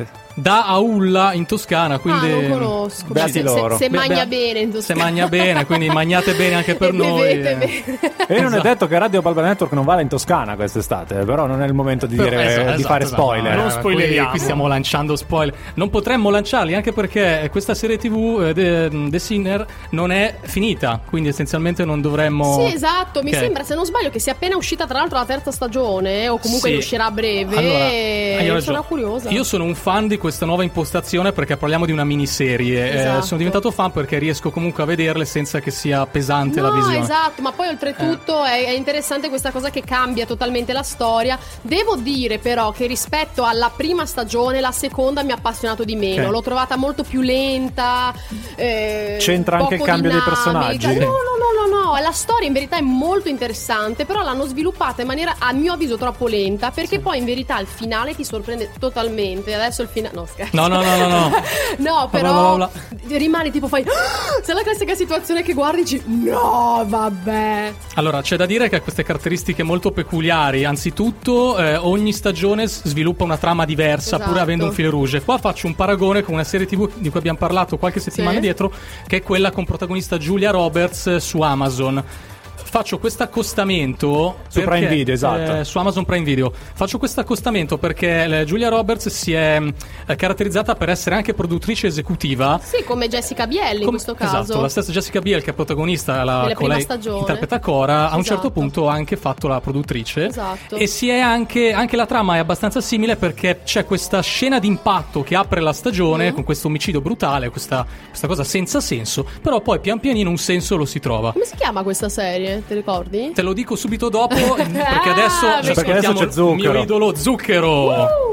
Speaker 1: Da Aulla in Toscana, quindi
Speaker 2: ah, non conosco.
Speaker 3: Beati
Speaker 2: se,
Speaker 3: loro.
Speaker 2: Se, se
Speaker 1: Beh,
Speaker 2: magna
Speaker 1: beh,
Speaker 2: bene in Toscana.
Speaker 1: Se magna bene, quindi magnate bene anche per
Speaker 2: e
Speaker 1: noi.
Speaker 2: Bevete bene.
Speaker 3: E non è detto che Radio Bla Bla Network non vada in Toscana quest'estate, però non è il momento di, dire,
Speaker 1: esatto,
Speaker 3: di
Speaker 1: esatto,
Speaker 3: fare
Speaker 1: esatto.
Speaker 3: spoiler.
Speaker 4: Non spoileriamo.
Speaker 1: Qui, qui stiamo lanciando spoiler. Non potremmo lanciarli, anche perché questa serie tivù eh, The, The Sinner non è finita, quindi essenzialmente non dovremmo.
Speaker 2: Sì, esatto. Mi
Speaker 1: okay.
Speaker 2: sembra, se non sbaglio, che sia appena uscita tra l'altro la terza stagione, o comunque
Speaker 1: sì.
Speaker 2: uscirà a breve.
Speaker 1: Allora,
Speaker 2: e sono curiosa.
Speaker 1: Io sono un fan di questa nuova impostazione, perché parliamo di una miniserie.
Speaker 2: Esatto.
Speaker 1: Eh, sono diventato fan perché riesco comunque a vederle senza che sia pesante
Speaker 2: no,
Speaker 1: la visione.
Speaker 2: Esatto, ma poi oltretutto eh. è, è interessante questa cosa che cambia totalmente la storia. Devo dire però che rispetto alla prima stagione la seconda mi ha appassionato di meno. Okay. L'ho trovata molto più lenta. Eh,
Speaker 3: C'entra anche il cambio
Speaker 2: dinamica.
Speaker 3: dei personaggi?
Speaker 2: No, no, no, no, no. La storia in verità è molto interessante, però l'hanno sviluppata in maniera, a mio avviso, troppo lenta, perché sì. poi in verità il finale ti sorprende totalmente. Adesso il finale... No, scherzo.
Speaker 1: No, no, no, no, no.
Speaker 2: No, però bla bla bla. Rimani tipo fai c'è la classica situazione che guardi e dici no, vabbè. Allora, c'è da dire che ha queste caratteristiche molto peculiari. Anzitutto eh, ogni stagione sviluppa una trama diversa, esatto. pur avendo un fil rouge. Qua faccio un paragone con una serie tivù di cui abbiamo parlato qualche settimana sì. dietro, che è quella con protagonista Julia Roberts su Amazon. Faccio questo accostamento
Speaker 3: su
Speaker 1: perché,
Speaker 3: Prime Video, esatto.
Speaker 1: eh, su Amazon Prime Video. Faccio questo accostamento perché eh, Julia Roberts si è eh, caratterizzata per essere anche produttrice esecutiva. Sì, come Jessica Biel in Com- questo caso. Esatto, la stessa Jessica Biel che è protagonista, la, con lei stagione. Interpreta Cora, esatto. a un certo punto ha anche fatto la produttrice. Esatto. E si è anche, anche la trama è abbastanza simile, perché c'è questa scena d'impatto che apre la stagione mm. con questo omicidio brutale, questa, questa cosa senza senso, però poi pian pianino un senso lo si trova. Come si chiama questa serie? Te ricordi? Te lo dico subito dopo, perché adesso ah, ci
Speaker 3: perché adesso c'è
Speaker 1: il mio idolo Zucchero.
Speaker 2: Uh.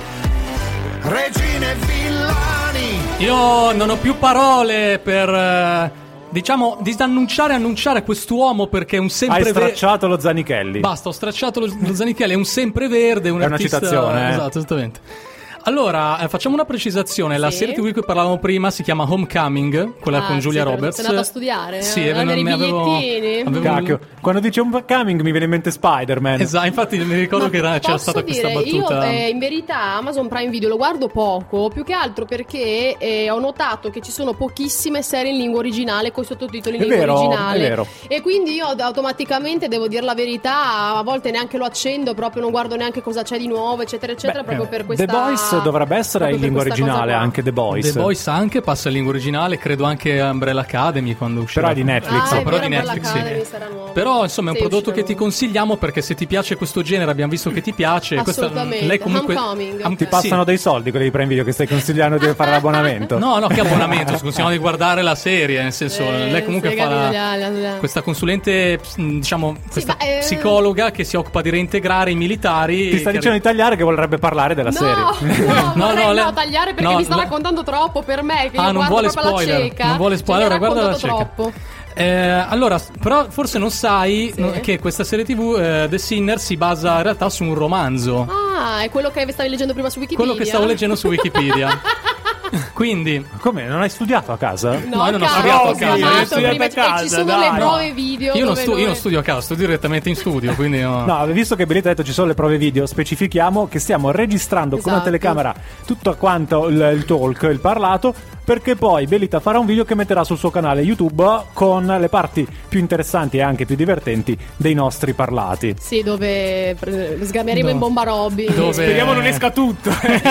Speaker 5: Regine Villani.
Speaker 1: Io non ho più parole per diciamo disannunciare annunciare quest'uomo, perché è un sempreverde.
Speaker 3: Hai stracciato lo Zanichelli.
Speaker 1: Basta, ho stracciato lo, lo Zanichelli, è un sempreverde, un
Speaker 3: è
Speaker 1: artista.
Speaker 3: Una citazione, eh?
Speaker 1: Esatto, esattamente. Allora, eh, facciamo una precisazione. La
Speaker 2: Sì.
Speaker 1: serie tivù di cui parlavamo prima si chiama Homecoming, quella
Speaker 2: Ah,
Speaker 1: con Julia
Speaker 2: sì, però
Speaker 1: Roberts.
Speaker 2: sei andato a studiare?
Speaker 1: Sì,
Speaker 2: A
Speaker 1: eh,
Speaker 2: prendere
Speaker 1: non
Speaker 2: i
Speaker 1: ne avevo,
Speaker 2: bigliettini?
Speaker 1: avevo-
Speaker 3: Cacchio, quando dice un coming mi viene in mente Spider-Man.
Speaker 1: Esatto, infatti mi ricordo che era- c'era
Speaker 2: Posso
Speaker 1: stata
Speaker 2: dire,
Speaker 1: questa battuta.
Speaker 2: Io eh, in verità Amazon Prime Video lo guardo poco, più che altro perché eh, ho notato che ci sono pochissime serie in lingua originale con i sottotitoli in
Speaker 3: È
Speaker 2: lingua
Speaker 3: vero,
Speaker 2: originale.
Speaker 3: è vero.
Speaker 2: E quindi io automaticamente, devo dire la verità, a volte neanche lo accendo, proprio non guardo neanche cosa c'è di nuovo, eccetera, eccetera,
Speaker 3: Beh,
Speaker 2: proprio per questa
Speaker 3: The Boys dovrebbe essere
Speaker 2: proprio
Speaker 3: in
Speaker 2: per
Speaker 3: lingua
Speaker 2: questa cosa
Speaker 3: originale,
Speaker 2: qua.
Speaker 3: anche The Boys.
Speaker 1: The Boys anche passa in lingua originale, credo anche Umbrella Academy quando uscirà.
Speaker 3: Però è di Netflix.
Speaker 2: Ah,
Speaker 1: No,
Speaker 2: è
Speaker 1: però
Speaker 2: vero,
Speaker 1: di
Speaker 2: Umbrella
Speaker 1: Netflix,
Speaker 2: Academy
Speaker 1: sì.
Speaker 2: sarà nuovo.
Speaker 1: Però insomma è un
Speaker 2: Sì,
Speaker 1: prodotto
Speaker 2: uscirà
Speaker 1: che ti
Speaker 2: nuovo.
Speaker 1: consigliamo perché se ti piace questo genere, abbiamo visto che ti piace. questa-
Speaker 2: Assolutamente.
Speaker 1: lei comunque
Speaker 2: Homecoming.
Speaker 1: Am-
Speaker 3: Ti
Speaker 1: sì.
Speaker 3: passano dei soldi quelli di Prime Video che stai consigliando di fare l'abbonamento?
Speaker 1: No, no, che abbonamento, consigliamo di guardare la serie, nel senso,
Speaker 2: Eh,
Speaker 1: lei comunque
Speaker 2: sì,
Speaker 1: fa la-
Speaker 2: capito,
Speaker 1: questa consulente, ps- diciamo, questa
Speaker 2: ma, eh,
Speaker 1: psicologa che si occupa di reintegrare i militari.
Speaker 3: Ti sta
Speaker 1: che-
Speaker 3: dicendo di tagliare che vorrebbe parlare della
Speaker 2: No,
Speaker 3: serie.
Speaker 2: no,
Speaker 1: No,
Speaker 2: vorrei
Speaker 1: no,
Speaker 2: no,
Speaker 1: lei-
Speaker 2: tagliare perché
Speaker 1: no,
Speaker 2: mi sta
Speaker 1: no.
Speaker 2: raccontando troppo per me. Che
Speaker 1: Ah,
Speaker 2: io
Speaker 1: non
Speaker 2: guardo
Speaker 1: vuole
Speaker 2: proprio
Speaker 1: spoiler.
Speaker 2: la cieca.
Speaker 1: Non vuole spoiler,
Speaker 2: Cioè, mi ha
Speaker 1: guarda la
Speaker 2: raccontato
Speaker 1: cieca.
Speaker 2: troppo.
Speaker 1: Eh, allora, però forse non sai
Speaker 2: Sì.
Speaker 1: no, che questa serie tivù, eh, The Sinner, si basa in realtà su un romanzo.
Speaker 2: Ah, è quello che stavi leggendo prima su Wikipedia?
Speaker 1: Quello che stavo leggendo su Wikipedia. Quindi,
Speaker 3: Come? Non hai studiato a casa?
Speaker 2: No,
Speaker 1: No, io non ho
Speaker 2: cazzo,
Speaker 1: studiato a
Speaker 2: ho
Speaker 1: casa,
Speaker 2: chiamato
Speaker 1: io ho
Speaker 4: studiato
Speaker 2: prima,
Speaker 4: a
Speaker 2: e
Speaker 4: casa,
Speaker 2: ci sono
Speaker 4: dai.
Speaker 2: le prove video.
Speaker 1: io non,
Speaker 2: dove
Speaker 1: stu- io
Speaker 2: noi-
Speaker 1: non studio a casa, studio direttamente in studio, quindi no.
Speaker 3: No, visto che Belita ha detto ci sono le prove video, specifichiamo che stiamo registrando con una
Speaker 2: Esatto.
Speaker 3: telecamera tutto quanto il, il talk, il parlato, perché poi Belita farà un video che metterà sul suo canale YouTube con le parti più interessanti e anche più divertenti dei nostri parlati.
Speaker 2: Sì, dove pre- sgameremo
Speaker 1: No.
Speaker 2: in bomba Robby.
Speaker 1: Dove-
Speaker 4: Speriamo non esca tutto.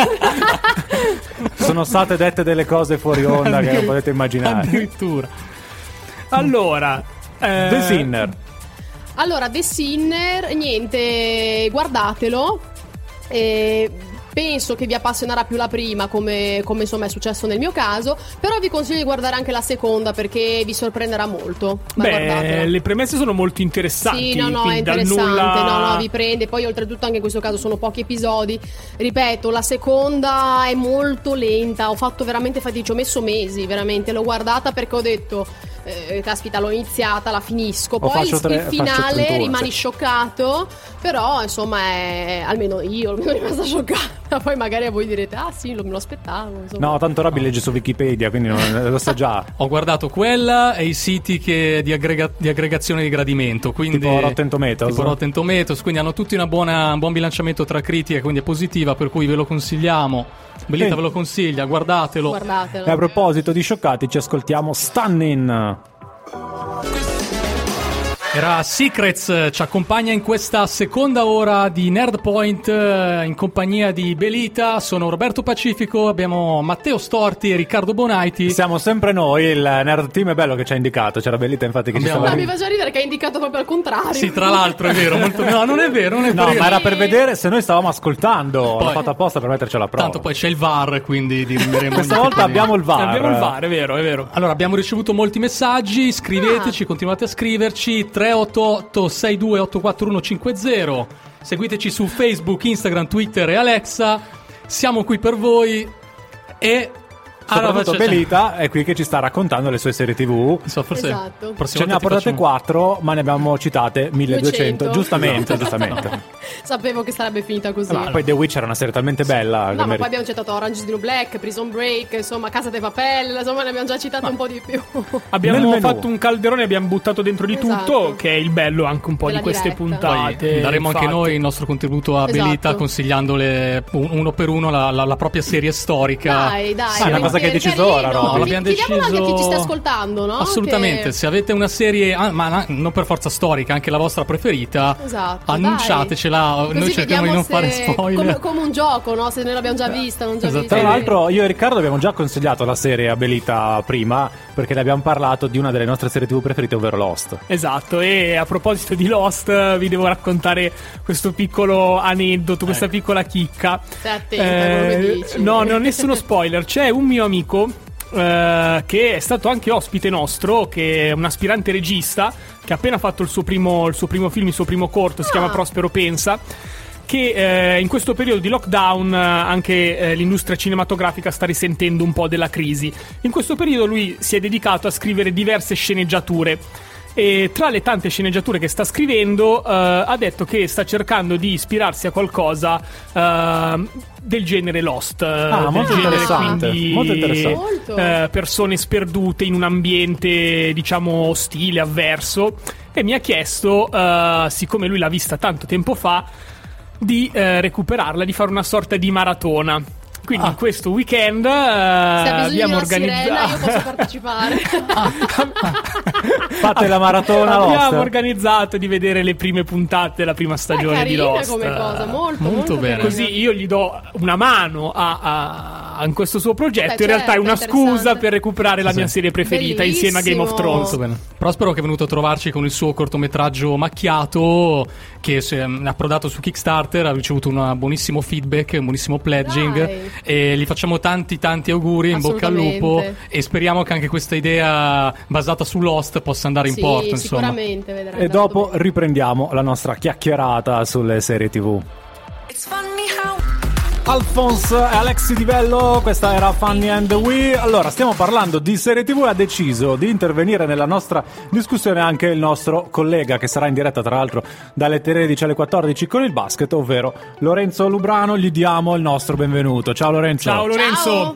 Speaker 3: Sono state dette delle cose fuori onda che non potete immaginare.
Speaker 1: Addirittura.
Speaker 4: Allora, eh,
Speaker 3: The Sinner.
Speaker 2: Allora, The Sinner, niente, guardatelo. E penso che vi appassionerà più la prima, come, come insomma è successo nel mio caso. Però vi consiglio di guardare anche la seconda perché vi sorprenderà molto. Ma
Speaker 4: beh,
Speaker 2: guardatela.
Speaker 4: le premesse sono molto interessanti.
Speaker 2: Sì, no, no, è
Speaker 4: quindi dal
Speaker 2: interessante,
Speaker 4: nulla-
Speaker 2: no, no, vi prende. Poi oltretutto anche in questo caso sono pochi episodi. Ripeto, la seconda è molto lenta, ho fatto veramente fatica, ci ho messo mesi, veramente, l'ho guardata perché ho detto eh, caspita, l'ho iniziata, la finisco.
Speaker 3: O
Speaker 2: Poi
Speaker 3: faccio tre-
Speaker 2: il
Speaker 3: faccio
Speaker 2: finale
Speaker 3: trentuno,
Speaker 2: rimani
Speaker 3: sì.
Speaker 2: scioccato, però insomma è, almeno io sono rimasta scioccata. Poi magari voi direte "Ah, sì, lo, me lo aspettavo", insomma.
Speaker 3: No, tanto Robby legge su Wikipedia, quindi non, lo sa già.
Speaker 1: Ho guardato quella e i siti che, di, aggrega- di aggregazione di gradimento, quindi
Speaker 3: Tipo Rotten Tomatoes.
Speaker 1: tipo Rotten Tomatoes, quindi hanno tutti una buona, un buon bilanciamento tra critica, quindi è positiva, per cui ve lo consigliamo. Bellita
Speaker 3: Sì.
Speaker 1: ve lo consiglia, guardatelo.
Speaker 2: Guardatelo.
Speaker 3: E a proposito di scioccati, ci ascoltiamo Stunning.
Speaker 1: Era Secrets, ci accompagna in questa seconda ora di Nerd Point eh, in compagnia di Belita. Sono Roberto Pacifico, abbiamo Matteo Storti e Riccardo Bonaiti.
Speaker 3: Siamo sempre noi, il Nerd Team è bello che ci ha indicato, c'era Bellita infatti che
Speaker 1: Abbiamo-
Speaker 3: ci
Speaker 2: No,
Speaker 3: stava...
Speaker 2: mi fa già ridere che hai indicato proprio al contrario.
Speaker 1: Sì, tra l'altro è vero, molto... no, non è vero, non è
Speaker 3: No,
Speaker 1: vero.
Speaker 3: ma era per vedere se noi stavamo ascoltando.
Speaker 1: Poi-
Speaker 3: L'ho fatto apposta per metterci alla prova.
Speaker 1: Tanto poi c'è il V A R, quindi dirimeremo
Speaker 3: Questa
Speaker 1: gli
Speaker 3: volta
Speaker 1: episodi.
Speaker 3: abbiamo il V A R.
Speaker 4: Abbiamo il V A R, è vero, è vero.
Speaker 1: Allora, abbiamo ricevuto molti messaggi, scriveteci, continuate a scriverci. Tre otto otto sei due otto quattro uno cinque zero. Seguiteci su Facebook, Instagram, Twitter e Alexa. Siamo qui per voi. E
Speaker 3: Soprattutto
Speaker 1: c'è- c'è-
Speaker 3: Belita è qui che ci sta raccontando le sue serie tivù.
Speaker 1: so, forse
Speaker 2: Esatto.
Speaker 1: prossima
Speaker 3: Ce ne ha
Speaker 1: volta ti
Speaker 3: portate
Speaker 1: facciamo-
Speaker 3: quattro, ma ne abbiamo citate milleduecento.
Speaker 2: duecento.
Speaker 3: Giustamente, giustamente.
Speaker 2: Sapevo che sarebbe finita così.
Speaker 3: Ma poi The Witch era una serie talmente bella. che
Speaker 2: No, ma
Speaker 3: merita-
Speaker 2: poi abbiamo citato Orange is the New Black, Prison Break, insomma, Casa de Papel, insomma, ne abbiamo già citate un po' di più.
Speaker 3: Nel
Speaker 4: Abbiamo
Speaker 3: menù.
Speaker 4: fatto un calderone, abbiamo buttato dentro di
Speaker 2: Esatto.
Speaker 4: tutto, che è il bello anche un po'
Speaker 2: Della
Speaker 4: di queste
Speaker 2: diretta.
Speaker 4: puntate.
Speaker 1: Poi daremo anche
Speaker 4: infatti.
Speaker 1: noi il nostro contributo a
Speaker 2: Esatto.
Speaker 1: Belita, consigliandole un- uno per uno la, la- la propria serie storica.
Speaker 2: Dai, dai.
Speaker 3: Ah, è una cosa che hai deciso ora,
Speaker 1: No,
Speaker 3: Robby.
Speaker 1: l'abbiamo
Speaker 2: Chiediamolo anche a chi ci
Speaker 1: deciso-
Speaker 2: sta ascoltando, no?
Speaker 1: Assolutamente,
Speaker 2: Che-
Speaker 1: se avete una serie, ah, ma na- non per forza storica, anche la vostra preferita,
Speaker 2: Esatto,
Speaker 1: annunciatecela.
Speaker 2: dai.
Speaker 1: Noi
Speaker 2: Così
Speaker 1: cerchiamo di
Speaker 2: vediamo
Speaker 1: non
Speaker 2: se-
Speaker 1: fare spoiler.
Speaker 2: Come, come un gioco, no? Se noi l'abbiamo già vista, non già
Speaker 1: Esatto.
Speaker 2: vista.
Speaker 3: Tra l'altro, io e Riccardo abbiamo già consigliato la serie a Belita prima, perché ne abbiamo parlato di una delle nostre serie tivù preferite, ovvero Lost.
Speaker 4: Esatto, e a proposito di Lost, vi devo raccontare questo piccolo aneddoto, questa piccola chicca.
Speaker 2: Stai attenta a quello che dici.
Speaker 4: No, non nessuno spoiler. C'è un mio amico eh, che è stato anche ospite nostro, che è un aspirante regista, che ha appena fatto il suo primo, il suo primo film, il suo primo corto, si
Speaker 2: Ah.
Speaker 4: chiama Prospero Pensa. Che eh, in questo periodo di lockdown eh, anche eh, l'industria cinematografica sta risentendo un po' della crisi. In questo periodo lui si è dedicato a scrivere diverse sceneggiature e tra le tante sceneggiature che sta scrivendo eh, ha detto che sta cercando di ispirarsi a qualcosa eh, del genere Lost,
Speaker 3: ah,
Speaker 4: del
Speaker 3: molto
Speaker 4: genere,
Speaker 3: interessante,
Speaker 4: quindi
Speaker 3: molto interessante.
Speaker 4: eh, persone sperdute in un ambiente diciamo ostile, avverso, e mi ha chiesto, eh, siccome lui l'ha vista tanto tempo fa, di eh, recuperarla, di fare una sorta di maratona. Quindi
Speaker 3: ah.
Speaker 4: in questo weekend uh, abbiamo organizzato.
Speaker 2: Io posso partecipare.
Speaker 3: Fate la maratona Lost.
Speaker 4: Abbiamo organizzato di vedere le prime puntate della prima stagione di Lost.
Speaker 2: Come cosa, molto,
Speaker 1: molto,
Speaker 2: molto
Speaker 1: bene.
Speaker 4: Così io gli do una mano a, a, a in questo suo progetto.
Speaker 2: Beh,
Speaker 4: in realtà
Speaker 2: certo,
Speaker 4: è una scusa
Speaker 2: interessante.
Speaker 4: per recuperare la
Speaker 1: Sì.
Speaker 4: mia serie preferita
Speaker 2: Bellissimo.
Speaker 4: insieme a Game of Thrones.
Speaker 1: Molto bene. Prospero che è venuto a trovarci con il suo cortometraggio macchiato, che è approdato su Kickstarter, ha ricevuto un buonissimo feedback, un buonissimo pledging.
Speaker 2: Dai.
Speaker 1: E gli facciamo tanti tanti auguri, in bocca al lupo, e speriamo che anche questa idea basata su Lost possa andare in
Speaker 2: Sì,
Speaker 1: porto, insomma.
Speaker 2: sicuramente vedrà.
Speaker 3: E dopo riprendiamo la nostra chiacchierata sulle serie tivù. Alphonse e Alexi Di Vello, questa era Funny and the We. Allora, stiamo parlando di serie tivù e ha deciso di intervenire nella nostra discussione anche il nostro collega, che sarà in diretta tra l'altro dalle tredici alle quattordici con il basket, ovvero Lorenzo Lubrano. Gli diamo il nostro benvenuto. Ciao Lorenzo.
Speaker 4: Ciao Lorenzo.
Speaker 2: Ciao.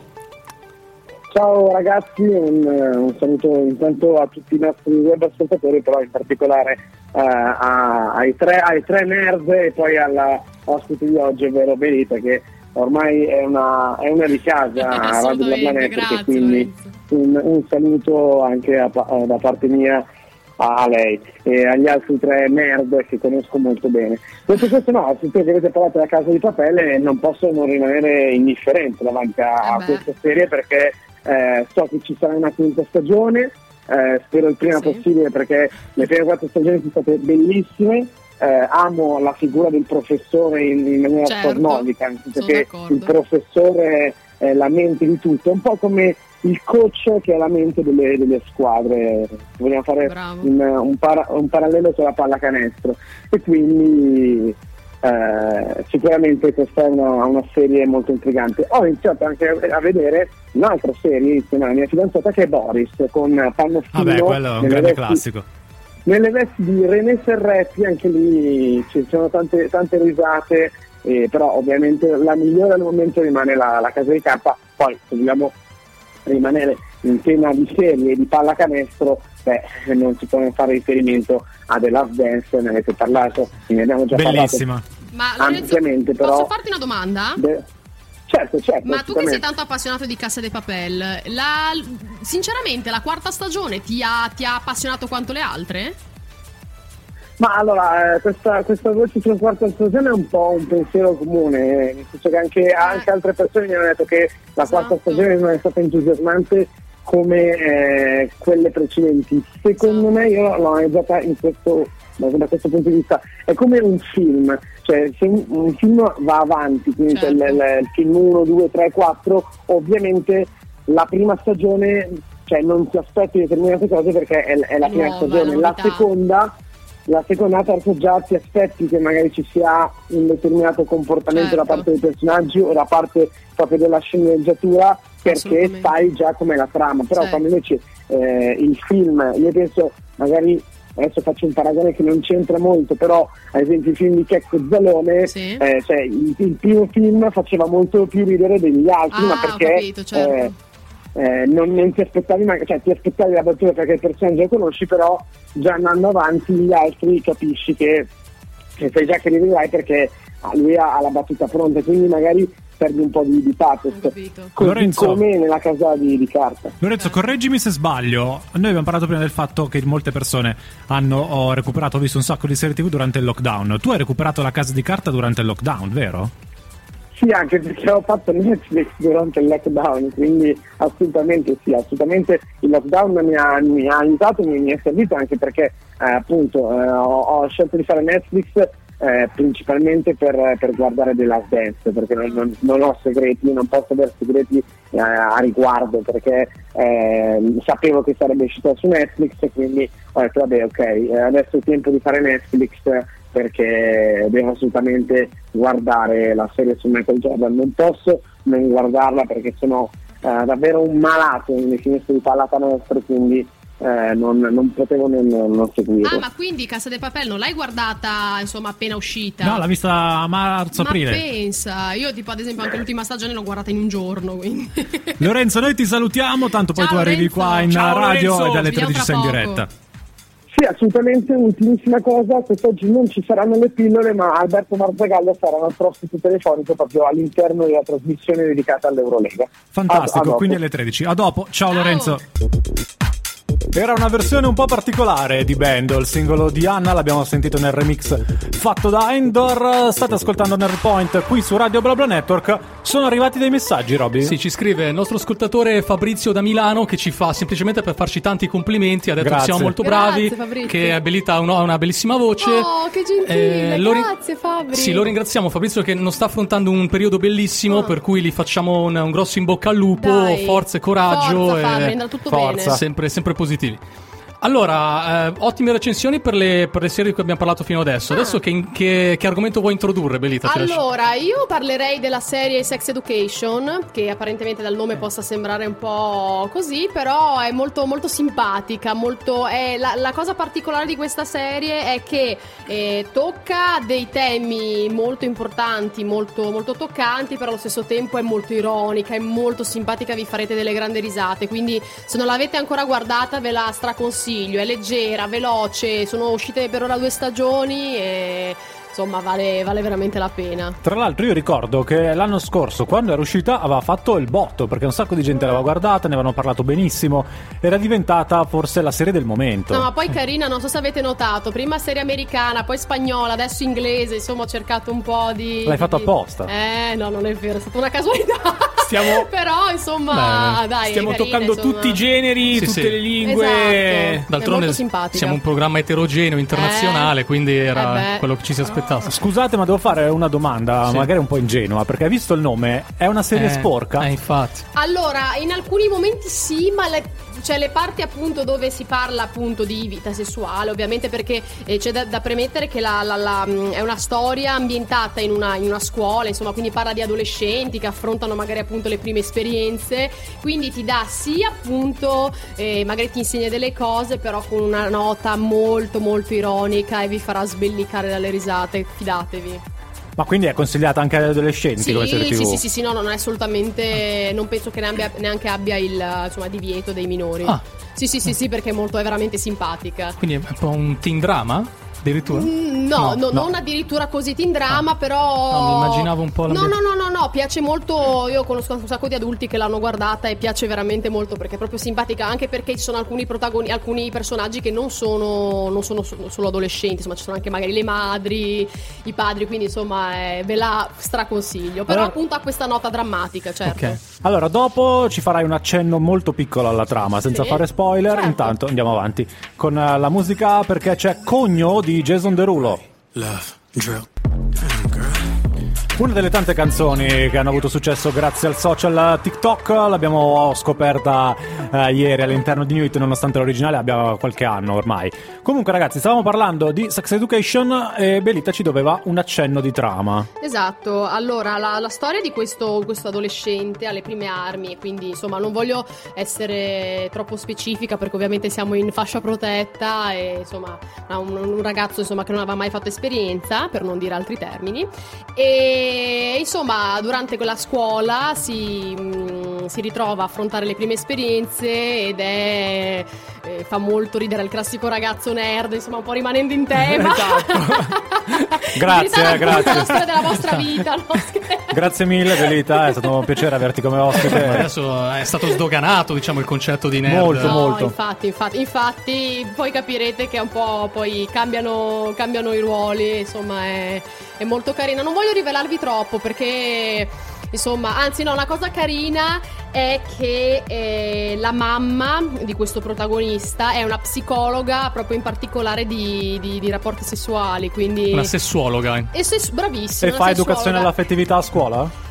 Speaker 5: Ciao ragazzi, un, un saluto intanto a tutti i nostri web ascoltatori, però in particolare uh, a, ai, tre, ai tre nerd e poi alla ospite di oggi, ovvero Benita, che ormai è una, è una di casa a Radio della Planeta, quindi un, un saluto anche a, a, da parte mia a lei e agli altri tre nerd che conosco molto bene. Detto questo, no, se che avete parlato della Casa di Papel, non posso non rimanere indifferente davanti a, a questa serie, perché eh, so che ci sarà una quinta stagione, eh, spero il prima
Speaker 2: sì.
Speaker 5: possibile, perché le prime quattro stagioni sono state bellissime. Eh, amo la figura del professore in, in maniera
Speaker 2: certo,
Speaker 5: spasmodica, nel senso
Speaker 2: sono
Speaker 5: che
Speaker 2: d'accordo.
Speaker 5: il professore è la mente di tutto, un po' come il coach che è la mente delle, delle squadre. Vogliamo fare un, un, para, un parallelo sulla pallacanestro, e quindi eh, sicuramente questa è una, una serie molto intrigante. Ho iniziato anche a vedere un'altra serie insieme alla mia fidanzata, che è Boris, con Pannofino.
Speaker 3: Vabbè, quello è un grande
Speaker 5: vesti,
Speaker 3: classico.
Speaker 5: Nelle vesti di René Serretti, anche lì ci sono tante, tante risate, eh, però ovviamente la migliore al momento rimane la, la Casa di Carta. Poi se vogliamo rimanere in tema di serie e di pallacanestro, beh, non si può fare riferimento a The Last Dance, ne avete parlato, ne abbiamo già
Speaker 3: Bellissima.
Speaker 2: Ma
Speaker 5: parlato ampiamente, però
Speaker 2: posso farti una domanda?
Speaker 5: De- certo, certo.
Speaker 2: Ma tu che sei tanto appassionato di Casa de Papel, la, sinceramente la quarta stagione ti ha, ti ha appassionato quanto le altre?
Speaker 5: Ma allora, eh, questa, questa voce sulla quarta stagione è un po' un pensiero comune, eh, nel senso che anche, anche altre persone mi hanno detto che la quarta
Speaker 2: Esatto.
Speaker 5: stagione non è stata entusiasmante come eh, quelle precedenti. Secondo me, io l'ho analizzata in questo, da questo punto di vista, è come un film, cioè se un, un film va avanti, quindi
Speaker 2: Certo.
Speaker 5: il, il, il film uno, due, tre, quattro, ovviamente la prima stagione, cioè non ti aspetti determinate cose perché è, è la
Speaker 2: È
Speaker 5: prima
Speaker 2: nuova,
Speaker 5: stagione,
Speaker 2: la
Speaker 5: la
Speaker 2: novità.
Speaker 5: seconda la seconda terza già ti aspetti che magari ci sia un determinato comportamento
Speaker 2: Certo.
Speaker 5: da parte dei personaggi o da parte proprio della sceneggiatura, perché
Speaker 2: Assolutamente.
Speaker 5: sai già com'è la trama. Però
Speaker 2: Certo.
Speaker 5: quando invece eh, il film, io penso, magari adesso faccio un paragone che non c'entra molto, però ad esempio il film di Checco Zalone,
Speaker 2: Sì.
Speaker 5: eh, cioè il, il primo film faceva molto più ridere degli altri,
Speaker 2: Ah,
Speaker 5: ma
Speaker 2: ho
Speaker 5: perché
Speaker 2: capito, certo.
Speaker 5: eh, Eh, non, non ti aspettavi mai, cioè ti aspettavi la battuta perché il personaggio lo conosci, però già andando avanti gli altri capisci che, che sai già che riderai perché lui ha, ha la battuta pronta, quindi magari perdi un po' di, di pathos,
Speaker 2: Ho capito.
Speaker 5: così
Speaker 3: Lorenzo.
Speaker 5: come nella casa di, di carta.
Speaker 3: Lorenzo, correggimi se sbaglio. Noi abbiamo parlato prima del fatto che molte persone hanno ho recuperato, ho visto un sacco di serie tivù durante il lockdown. Tu hai recuperato La Casa di Carta durante il lockdown, vero?
Speaker 5: Sì, anche perché ho fatto Netflix durante il lockdown, quindi assolutamente sì, assolutamente il lockdown mi ha, mi ha aiutato, mi, mi è servito, anche perché eh, appunto eh, ho, ho scelto di fare Netflix eh, principalmente per, per guardare The Last Dance, perché non, non, non ho segreti, non posso avere segreti eh, a riguardo, perché eh, sapevo che sarebbe uscita su Netflix, quindi ho detto vabbè, ok, eh, adesso è tempo di fare Netflix, perché devo assolutamente guardare la serie su Michael Jordan. Non posso non guardarla perché sono uh, davvero un malato nei finestre di pallacanestro, quindi eh, non, non potevo non, non seguirlo.
Speaker 2: Ah, ma quindi Casa de Papel non l'hai guardata, insomma, appena uscita?
Speaker 6: No, l'ha vista a marzo-aprile.
Speaker 2: Ma pensa, io tipo ad esempio anche l'ultima stagione l'ho guardata in un giorno, quindi.
Speaker 6: Lorenzo, noi ti salutiamo, tanto poi
Speaker 2: Ciao,
Speaker 6: tu arrivi
Speaker 2: Lorenzo.
Speaker 6: qua in
Speaker 4: Ciao,
Speaker 6: radio
Speaker 4: Lorenzo.
Speaker 6: e dalle
Speaker 2: Ci vediamo
Speaker 6: tredici sei
Speaker 2: tra
Speaker 6: in
Speaker 2: poco.
Speaker 6: diretta.
Speaker 5: Sì, assolutamente. Un'ultimissima cosa, quest'oggi non ci saranno le pillole, ma Alberto Marzagallo sarà nostro ospite telefonico proprio all'interno della trasmissione dedicata all'Eurolega.
Speaker 6: Fantastico,
Speaker 5: A- a dopo.
Speaker 6: quindi alle tredici. A dopo, ciao,
Speaker 2: Ciao.
Speaker 6: Lorenzo.
Speaker 3: Era una versione un po' particolare di Bando, il singolo di Anna, l'abbiamo sentito nel remix fatto da Endor. State ascoltando Nerdpoint qui su Radio BlaBla Network. Sono arrivati dei messaggi, Robby?
Speaker 1: Sì, ci scrive il nostro ascoltatore Fabrizio da Milano, che ci fa semplicemente per farci tanti complimenti. Ha detto
Speaker 3: Grazie.
Speaker 1: che siamo molto
Speaker 2: Grazie,
Speaker 1: bravi,
Speaker 2: Fabrizio.
Speaker 1: che Belita ha una, una bellissima voce.
Speaker 2: Oh, che gentile,
Speaker 1: lo ri-
Speaker 2: grazie, Fabri.
Speaker 1: Sì, lo ringraziamo Fabrizio, che non sta affrontando un periodo bellissimo,
Speaker 2: Ah.
Speaker 1: per cui gli facciamo un, un grosso in bocca al lupo.
Speaker 2: Dai.
Speaker 1: Forza e coraggio.
Speaker 2: Forza,
Speaker 1: e
Speaker 2: Fabri, è andato tutto
Speaker 3: forza.
Speaker 2: bene.
Speaker 1: sempre, sempre positivi. Allora, eh, ottime recensioni per le, per le serie di cui abbiamo parlato fino adesso.
Speaker 2: Ah.
Speaker 1: Adesso che, che, che argomento vuoi introdurre, Belita? Ti lascio.
Speaker 2: Allora, io parlerei della serie Sex Education, che apparentemente dal nome possa sembrare un po' così, però è molto, molto simpatica. Molto, è, la, la cosa particolare di questa serie è che eh, tocca dei temi molto importanti, molto, molto toccanti, però allo stesso tempo è molto ironica, è molto simpatica, vi farete delle grandi risate. Quindi, se non l'avete ancora guardata, ve la straconsiglio. È leggera, veloce, sono uscite per ora due stagioni e insomma vale, vale veramente la pena.
Speaker 3: Tra l'altro io ricordo che l'anno scorso, quando era uscita, aveva fatto il botto, perché un sacco di gente l'aveva guardata, ne avevano parlato benissimo, era diventata forse la serie del momento.
Speaker 2: No, ma poi carina, non so se avete notato, prima serie americana, poi spagnola, adesso inglese, insomma ho cercato un po' di...
Speaker 3: L'hai fatto
Speaker 2: di-
Speaker 3: apposta.
Speaker 2: Eh, no, non è vero, è stata una casualità.
Speaker 4: Stiamo-
Speaker 2: Però, insomma,
Speaker 1: Bene.
Speaker 2: dai,
Speaker 4: Stiamo
Speaker 2: è carina,
Speaker 4: toccando
Speaker 2: insomma.
Speaker 4: tutti i generi,
Speaker 1: Sì,
Speaker 4: tutte
Speaker 1: sì.
Speaker 4: le lingue.
Speaker 2: Esatto.
Speaker 1: D'altronde
Speaker 2: È molto simpatica.
Speaker 1: siamo un programma eterogeneo, internazionale,
Speaker 2: Eh.
Speaker 1: quindi era
Speaker 2: Eh beh.
Speaker 1: quello che ci si aspettava.
Speaker 3: Scusate, ma devo fare una domanda,
Speaker 1: Sì.
Speaker 3: magari un po' ingenua, perché hai visto il nome? È una serie
Speaker 1: Eh,
Speaker 3: sporca?
Speaker 1: Eh, infatti.
Speaker 2: Allora, in alcuni momenti sì, ma le, cioè le parti appunto dove si parla appunto di vita sessuale, ovviamente, perché eh, c'è da, da premettere che la, la- la, mh, è una storia ambientata in una, in una scuola, insomma, quindi parla di adolescenti che affrontano magari appunto le prime esperienze, quindi ti dà sì appunto, eh, magari ti insegna delle cose, però con una nota molto molto ironica e vi farà sbellicare dalle risate, fidatevi.
Speaker 3: Ma quindi è consigliata anche agli adolescenti
Speaker 2: Sì,
Speaker 3: come serie
Speaker 2: sì,
Speaker 3: tivù?
Speaker 2: sì, sì, sì, no, non è assolutamente. Non penso che ne abbia- neanche abbia il insomma divieto dei minori.
Speaker 1: Ah.
Speaker 2: Sì, sì, sì, sì, perché è molto, è veramente simpatica.
Speaker 1: Quindi è un po' un teen drama? Addirittura?
Speaker 2: Mm, No,
Speaker 1: No,
Speaker 2: no,
Speaker 1: no.
Speaker 2: non addirittura così teen drama,
Speaker 1: Ah.
Speaker 2: però.
Speaker 1: No, mi immaginavo un po'
Speaker 2: No,
Speaker 1: l'ambiente.
Speaker 2: no, no, no, no, piace molto. Io conosco un sacco di adulti che l'hanno guardata e piace veramente molto perché è proprio simpatica. Anche perché ci sono alcuni protagoni- alcuni personaggi che non sono, non sono so- solo adolescenti, insomma, ci sono anche magari le madri, i padri, quindi insomma, eh, ve la straconsiglio. Però
Speaker 3: Allora-
Speaker 2: appunto ha questa nota drammatica, certo.
Speaker 1: Ok.
Speaker 3: Allora, dopo ci farai un accenno molto piccolo alla trama, senza
Speaker 2: Sì,
Speaker 3: fare spoiler.
Speaker 2: certo.
Speaker 3: Intanto andiamo avanti con eh, la musica, perché c'è Cogno di Jason Derulo.
Speaker 7: Love, drill. Damn, girl.
Speaker 3: Una delle tante canzoni che hanno avuto successo grazie al social TikTok, l'abbiamo scoperta eh, ieri all'interno di Newt, nonostante l'originale abbia qualche anno ormai. Comunque ragazzi, stavamo parlando di Sex Education e Belita ci doveva un accenno di trama.
Speaker 2: Esatto, allora la, la storia di questo, questo adolescente alle prime armi, e quindi insomma non voglio essere troppo specifica perché ovviamente siamo in fascia protetta e insomma un, un ragazzo insomma che non aveva mai fatto esperienza, per non dire altri termini, e insomma durante quella scuola si, mh, si ritrova a affrontare le prime esperienze ed è eh, fa molto ridere il classico ragazzo nerd, insomma un po' rimanendo in tema.
Speaker 3: Grazie,
Speaker 2: Verità,
Speaker 3: eh, grazie.
Speaker 2: la storia della vostra vita, no? Scherzo.
Speaker 3: Grazie mille Belita, è stato un piacere averti come ospite.
Speaker 1: Adesso è stato sdoganato, diciamo, il concetto di nerd.
Speaker 3: Molto,
Speaker 2: No,
Speaker 3: molto.
Speaker 2: infatti, infatti, infatti, poi capirete che un po' poi cambiano, cambiano i ruoli, insomma è, è molto carina. Non voglio rivelarvi troppo perché, insomma, anzi no, una cosa carina è che eh, la mamma di questo protagonista è una psicologa proprio in particolare di, di, di rapporti sessuali, quindi...
Speaker 1: Una sessuologa.
Speaker 2: E ses- bravissima.
Speaker 3: E
Speaker 2: una
Speaker 3: fa educazione
Speaker 2: sessuologa.
Speaker 3: all'affettività a scuola?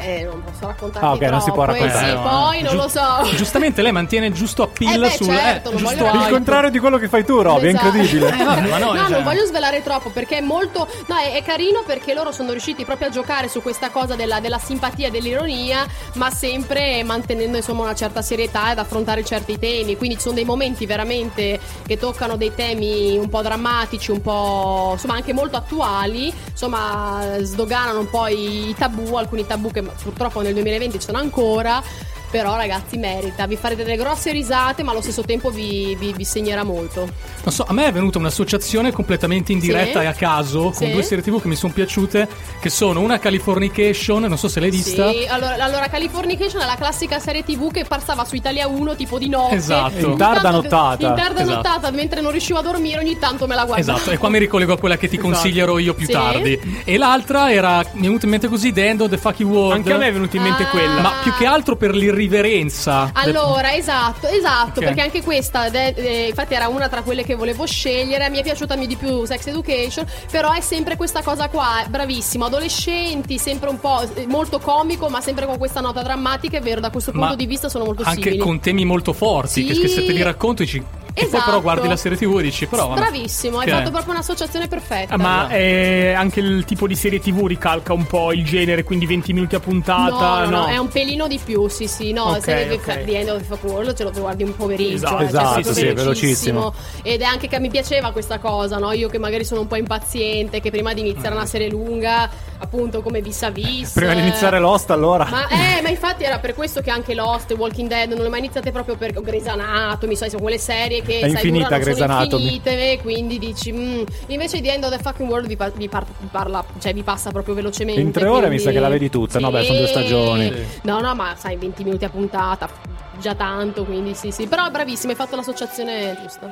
Speaker 2: Eh, non posso raccontarvi
Speaker 3: Ah, ok, non si può
Speaker 2: troppo, eh,
Speaker 3: raccontare.
Speaker 2: sì,
Speaker 1: no.
Speaker 2: poi non
Speaker 1: Giu-
Speaker 2: lo so.
Speaker 1: Giustamente lei mantiene il giusto appeal
Speaker 2: Eh beh,
Speaker 1: sul
Speaker 2: certo,
Speaker 1: eh,
Speaker 2: non
Speaker 1: giusto
Speaker 2: voglio-
Speaker 3: Il
Speaker 1: hype.
Speaker 3: contrario di quello che fai tu, Roby,
Speaker 2: Esatto.
Speaker 3: è incredibile.
Speaker 1: Eh, vabbè, ma no,
Speaker 2: no,
Speaker 1: cioè-
Speaker 2: non voglio svelare troppo perché è molto. No, è, è carino perché loro sono riusciti proprio a giocare su questa cosa della, della simpatia e dell'ironia, ma sempre mantenendo insomma una certa serietà ed affrontare certi temi. Quindi ci sono dei momenti veramente che toccano dei temi un po' drammatici, un po' insomma anche molto attuali. Insomma, sdoganano un po' i, i tabù, alcuni tabù che purtroppo nel duemilaventi ci sono ancora. Però ragazzi merita, vi farete delle grosse risate ma allo stesso tempo vi, vi, vi segnerà molto.
Speaker 1: Non so, a me è venuta un'associazione completamente in diretta
Speaker 2: Sì.
Speaker 1: e a caso con
Speaker 2: Sì.
Speaker 1: due serie tivù che mi sono piaciute, che sono una Californication, non so se l'hai vista.
Speaker 2: Sì, allora, allora Californication è la classica serie tivù che passava su Italia uno tipo di notte.
Speaker 1: Esatto.
Speaker 3: In
Speaker 2: Ogni
Speaker 3: tarda
Speaker 2: tanto-
Speaker 3: nottata.
Speaker 2: In tarda
Speaker 1: Esatto.
Speaker 2: nottata, mentre non riuscivo a dormire ogni tanto me la guardavo.
Speaker 1: Esatto, e qua mi ricollego a quella che ti consiglierò io più
Speaker 2: Sì.
Speaker 1: tardi. E l'altra era, mi è venuta in mente così, The End of the Fucking World.
Speaker 4: Anche a me è venuta in mente
Speaker 2: Ah.
Speaker 4: quella.
Speaker 1: Ma più che altro per l'irriverenza.
Speaker 2: Allora, esatto, esatto,
Speaker 1: Ok.
Speaker 2: perché anche questa, de- eh, infatti era una tra quelle che volevo scegliere, mi è piaciuta di più Sex Education, però è sempre questa cosa qua, bravissimo, adolescenti, sempre un po' eh, molto comico, ma sempre con questa nota drammatica, è vero, da questo punto
Speaker 1: Ma
Speaker 2: di vista sono molto
Speaker 1: anche
Speaker 2: simili.
Speaker 1: con temi molto forti,
Speaker 2: Sì.
Speaker 1: che, che se te li racconto dici... E poi però
Speaker 2: Esatto.
Speaker 1: guardi la serie tivù e dici, però...
Speaker 2: Bravissimo, hai
Speaker 1: Ok.
Speaker 2: fatto proprio un'associazione perfetta.
Speaker 4: Ah, Ma eh, anche il tipo di serie tivù ricalca un po' il genere, quindi venti minuti a puntata.
Speaker 2: No, no, no, è un pelino di più, sì, sì, no,
Speaker 4: Ok,
Speaker 2: se devi
Speaker 4: ok.
Speaker 2: fare The End of the Fucking World ce lo guardi un pomeriggio,
Speaker 4: Esatto.
Speaker 2: eh, cioè,
Speaker 3: Esatto,
Speaker 2: proprio
Speaker 3: sì, velocissimo.
Speaker 2: Ed è anche che mi piaceva questa cosa, no? Io che magari sono un po' impaziente, che prima di iniziare una serie lunga, appunto come Vis a Vis.
Speaker 3: Prima di iniziare Lost, allora.
Speaker 2: Ma, eh, ma infatti era per questo che anche Lost e Walking Dead non le ho mai iniziate proprio per Grey's Anatomy, sai, sono quelle serie che
Speaker 3: È
Speaker 2: sai,
Speaker 3: infinita
Speaker 2: durano,
Speaker 3: Grey's
Speaker 2: sono
Speaker 3: Anatomy.
Speaker 2: infinite, quindi dici mm. Invece di End of the Fucking World vi, pa- vi par- vi parla, cioè vi passa proprio velocemente.
Speaker 3: In tre ore mi
Speaker 2: quindi-
Speaker 3: sa che la vedi tutta, no? Beh, sono due stagioni.
Speaker 2: Sì. No, no, ma sai, venti minuti a puntata, già tanto, quindi sì, sì. Però bravissima, hai fatto l'associazione giusta.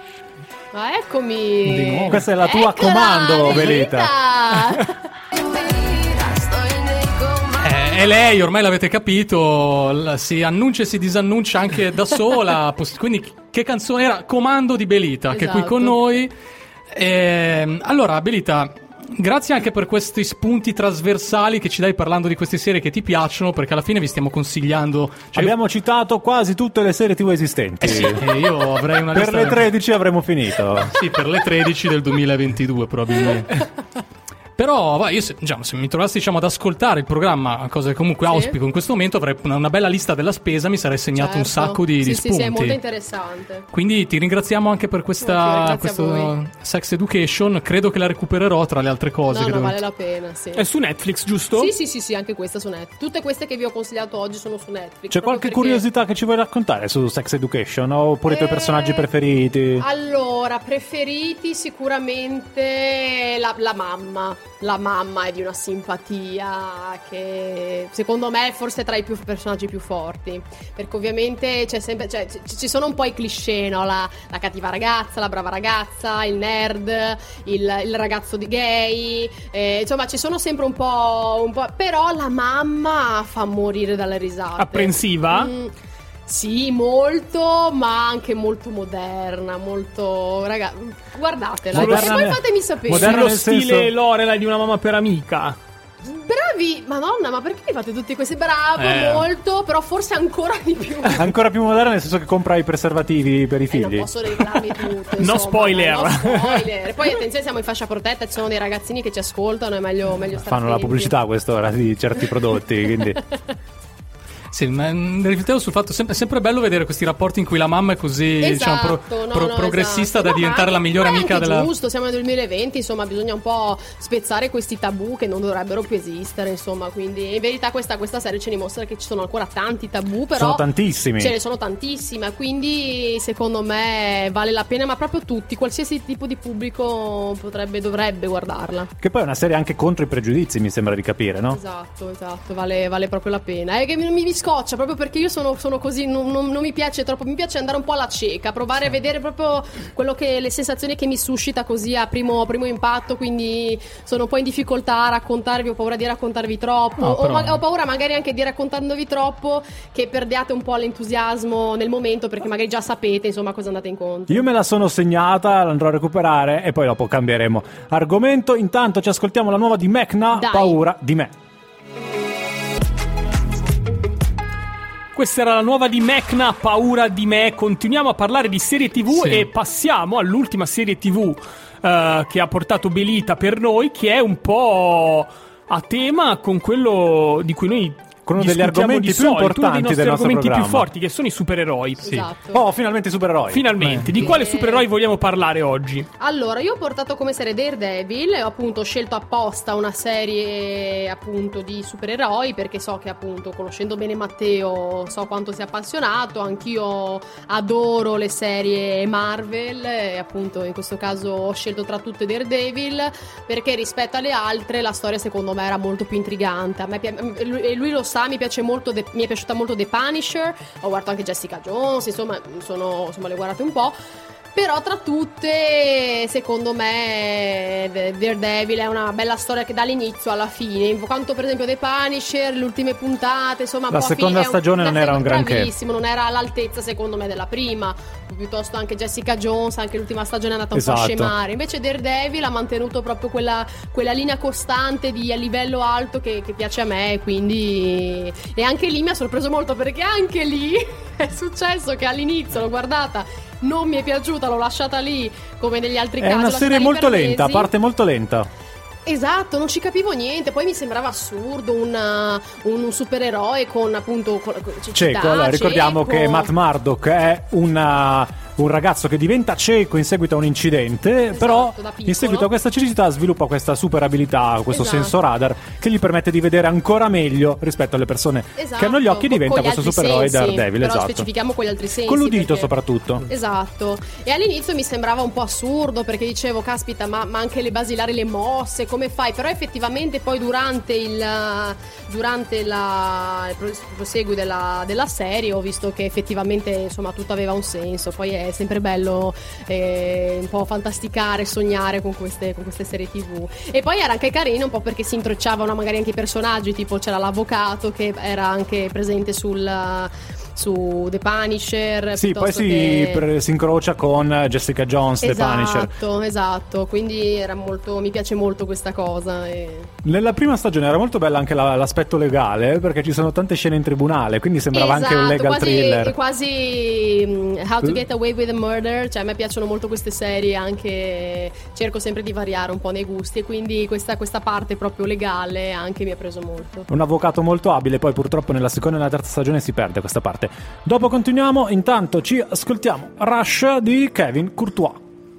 Speaker 2: Ma eccomi.
Speaker 1: Di nuovo.
Speaker 3: Questa è la tua
Speaker 2: Eccola,
Speaker 3: comando, Belita.
Speaker 1: Eh, è lei, ormai l'avete capito, l- si annuncia e si disannuncia anche da sola, poss- quindi che canzone era? Comando di Belita, che è qui
Speaker 2: Esatto.
Speaker 1: con noi. Ehm, allora, Belita, grazie anche per questi spunti trasversali che ci dai parlando di queste serie che ti piacciono, perché alla fine vi stiamo consigliando... cioè,
Speaker 3: Abbiamo citato quasi tutte le serie tivù esistenti.
Speaker 1: eh sì, eh, io avrei una
Speaker 3: Per
Speaker 1: lista...
Speaker 3: le tredici avremo finito.
Speaker 1: Sì, per le tredici del duemilaventidue probabilmente. Però, va, io se, diciamo, se mi trovassi diciamo, ad ascoltare il programma, cosa che comunque
Speaker 2: Sì.
Speaker 1: auspico in questo momento, avrei una, una bella lista della spesa, mi sarei segnato un
Speaker 2: Certo.
Speaker 1: sacco di,
Speaker 2: sì,
Speaker 1: di
Speaker 2: sì,
Speaker 1: spunti.
Speaker 2: sì, è molto interessante.
Speaker 1: Quindi ti ringraziamo anche per
Speaker 2: No,
Speaker 1: questa
Speaker 2: grazie a
Speaker 1: questo
Speaker 2: voi.
Speaker 1: Sex Education. Credo che la recupererò tra le altre cose.
Speaker 2: No,
Speaker 1: che
Speaker 2: no,
Speaker 1: devo-
Speaker 2: vale la pena, sì.
Speaker 4: È su Netflix, giusto?
Speaker 2: Sì, sì, sì, sì, anche questa su Netflix. Tutte queste che vi ho consigliato oggi sono su Netflix.
Speaker 3: C'è
Speaker 2: proprio
Speaker 3: qualche
Speaker 2: perché-
Speaker 3: curiosità che ci vuoi raccontare su Sex Education? Oppure i tuoi
Speaker 2: Eh,
Speaker 3: personaggi preferiti?
Speaker 2: Allora, preferiti sicuramente la, la mamma. La mamma è di una simpatia che secondo me è forse tra i più personaggi più forti. Perché ovviamente c'è sempre, cioè, ci, ci sono un po' i cliché, no? La, la cattiva ragazza, la brava ragazza, il nerd, il, il ragazzo di gay. eh, insomma, ci sono sempre un po', un po'. Però la mamma fa morire dalle risate.
Speaker 4: Apprensiva?
Speaker 2: Mm, sì, molto, ma anche molto moderna, molto... Raga, guardatela.
Speaker 3: Moderna
Speaker 2: E poi
Speaker 3: ne-
Speaker 2: fatemi sapere.
Speaker 3: moderna
Speaker 4: Sullo
Speaker 3: nel
Speaker 4: stile
Speaker 3: senso-
Speaker 4: Lorelai di Una mamma per amica.
Speaker 2: Bravi! Madonna, ma perché li fate tutti questi? Bravo,
Speaker 1: Eh.
Speaker 2: molto, però forse ancora di più.
Speaker 3: Ancora più moderna nel senso che compra i preservativi per i
Speaker 2: Eh, non
Speaker 3: figli.
Speaker 2: posso regolarmi tutto.
Speaker 4: No
Speaker 2: insomma,
Speaker 4: spoiler.
Speaker 2: No spoiler. Poi attenzione, siamo in fascia protetta, ci sono dei ragazzini che ci ascoltano, è meglio, meglio stare
Speaker 3: Fanno la
Speaker 2: attenti.
Speaker 3: pubblicità a quest'ora di certi prodotti, quindi
Speaker 1: Sì, ma mm, riflettevo sul fatto, sempre- è sempre bello vedere questi rapporti in cui la mamma è così diciamo, pro-
Speaker 2: Esatto, no,
Speaker 1: pro-
Speaker 2: no,
Speaker 1: progressista
Speaker 2: esatto.
Speaker 1: da
Speaker 2: No,
Speaker 1: diventare
Speaker 2: ma
Speaker 1: la migliore
Speaker 2: ma è
Speaker 1: amica
Speaker 2: anche
Speaker 1: della...
Speaker 2: giusto, siamo nel duemilaventi, insomma, bisogna un po' spezzare questi tabù che non dovrebbero più esistere, insomma, quindi in verità questa, questa serie ci dimostra che ci sono ancora tanti tabù, però
Speaker 3: sono tantissimi.
Speaker 2: ce ne sono tantissime, quindi secondo me vale la pena, ma proprio tutti, qualsiasi tipo di pubblico potrebbe, dovrebbe guardarla.
Speaker 3: Che poi è una serie anche contro i pregiudizi, mi sembra di capire, no?
Speaker 2: Esatto, esatto, vale, vale proprio la pena. È che mi, mi scoccia proprio perché io sono, sono così, non, non- non mi piace troppo, mi piace andare un po' alla cieca, provare a vedere proprio quello che, le sensazioni che mi suscita così a primo, primo impatto, quindi sono un po' in difficoltà a raccontarvi, ho paura di raccontarvi troppo,
Speaker 1: No,
Speaker 2: o
Speaker 1: però-
Speaker 2: ma- ho paura magari anche di raccontandovi troppo che perdiate un po' l'entusiasmo nel momento perché magari già sapete insomma cosa andate incontro.
Speaker 3: Io me la sono segnata, l'andrò a recuperare e poi dopo cambieremo argomento. Intanto ci ascoltiamo la nuova di Mecna,
Speaker 2: Dai.
Speaker 3: Paura di me.
Speaker 4: Questa era la nuova di Mecna, Paura di me. Continuiamo a parlare di serie tv
Speaker 1: Sì.
Speaker 4: e passiamo all'ultima serie tv uh, che ha portato Belita per noi, che è un po' a tema con quello di cui noi
Speaker 3: con uno degli
Speaker 4: discutiamo
Speaker 3: argomenti
Speaker 4: di
Speaker 3: più
Speaker 4: solito,
Speaker 3: importanti
Speaker 4: uno dei nostri
Speaker 3: del nostro
Speaker 4: argomenti
Speaker 3: programma.
Speaker 4: più forti, che sono i supereroi.
Speaker 2: Esatto.
Speaker 3: Oh, finalmente i supereroi.
Speaker 4: Finalmente, di quale supereroi vogliamo parlare oggi?
Speaker 2: Allora, io ho portato come serie Daredevil e ho appunto scelto apposta una serie appunto di supereroi perché so che appunto, conoscendo bene Matteo, so quanto sia appassionato. Anch'io adoro le serie Marvel e appunto in questo caso ho scelto tra tutte Daredevil perché rispetto alle altre la storia secondo me era molto più intrigante. A me pi- e lui, e lui lo sa, mi piace molto The- mi è piaciuta molto The Punisher, ho guardato anche Jessica Jones, insomma, sono, insomma le guardate un po'. Però tra tutte, secondo me, Daredevil è una bella storia che dall'inizio alla fine. Quanto per esempio The Punisher, le ultime puntate, insomma, un
Speaker 3: La
Speaker 2: po'
Speaker 3: seconda
Speaker 2: fine,
Speaker 3: stagione
Speaker 2: un,
Speaker 3: non era un granché.
Speaker 2: Bravissimo, non era all'altezza secondo me della prima. Piuttosto anche Jessica Jones, anche l'ultima stagione è andata un
Speaker 3: Esatto.
Speaker 2: po' a scemare. Invece Daredevil ha mantenuto proprio quella, quella linea costante di a livello alto che, che piace a me. Quindi, e anche lì mi ha sorpreso molto perché anche lì è successo che all'inizio l'ho guardata, non mi è piaciuta, l'ho lasciata lì come negli altri
Speaker 3: È
Speaker 2: casi.
Speaker 3: una
Speaker 2: l'ho
Speaker 3: serie
Speaker 2: lasciata lì
Speaker 3: molto
Speaker 2: per
Speaker 3: lenta,
Speaker 2: mesi.
Speaker 3: parte molto lenta.
Speaker 2: Esatto, non ci capivo niente. Poi mi sembrava assurdo un, un, un supereroe con appunto con, con cecità,
Speaker 3: Cieco, allora ricordiamo
Speaker 2: cieco.
Speaker 3: che Matt Murdock è una, un ragazzo che diventa cieco in seguito a un incidente,
Speaker 2: Esatto,
Speaker 3: però
Speaker 2: da piccolo.
Speaker 3: in seguito a questa cecità sviluppa questa super abilità, questo
Speaker 2: Esatto.
Speaker 3: senso radar che gli permette di vedere ancora meglio rispetto alle persone
Speaker 2: Esatto,
Speaker 3: che hanno gli occhi,
Speaker 2: con-
Speaker 3: diventa
Speaker 2: con gli
Speaker 3: questo
Speaker 2: altri
Speaker 3: supereroe
Speaker 2: sensi,
Speaker 3: Daredevil,
Speaker 2: però
Speaker 3: esatto.
Speaker 2: specifichiamo con gli altri sensi
Speaker 3: Con l'udito
Speaker 2: perché-
Speaker 3: soprattutto.
Speaker 2: Esatto. E all'inizio mi sembrava un po' assurdo perché dicevo caspita ma, ma anche le basilari, le mosse, come fai? Però effettivamente poi durante il durante la, il pro- proseguo della, della serie ho visto che effettivamente insomma tutto aveva un senso. Poi è sempre bello eh, un po' fantasticare, sognare con queste, con queste serie tv. E poi era anche carino un po' perché si intrecciavano magari anche i personaggi, tipo c'era l'avvocato che era anche presente sul su The Punisher.
Speaker 3: Sì, poi
Speaker 2: piuttosto
Speaker 3: si,
Speaker 2: che-
Speaker 3: per- si incrocia con Jessica Jones, The Punisher.
Speaker 2: Esatto, esatto. Quindi era molto, mi piace molto questa cosa. E...
Speaker 3: Nella prima stagione era molto bella anche la- l'aspetto legale, perché ci sono tante scene in tribunale, quindi sembrava anche un
Speaker 2: Esatto,
Speaker 3: legal
Speaker 2: quasi,
Speaker 3: thriller.
Speaker 2: quasi mm, How to Get Away with a Murder. Cioè a me piacciono molto queste serie, anche cerco sempre di variare un po' nei gusti e quindi questa, questa parte proprio legale anche mi ha preso molto.
Speaker 3: Un avvocato molto abile, poi purtroppo nella seconda e nella terza stagione si perde questa parte. Dopo continuiamo, intanto ci ascoltiamo Rush di Kevin Courtois.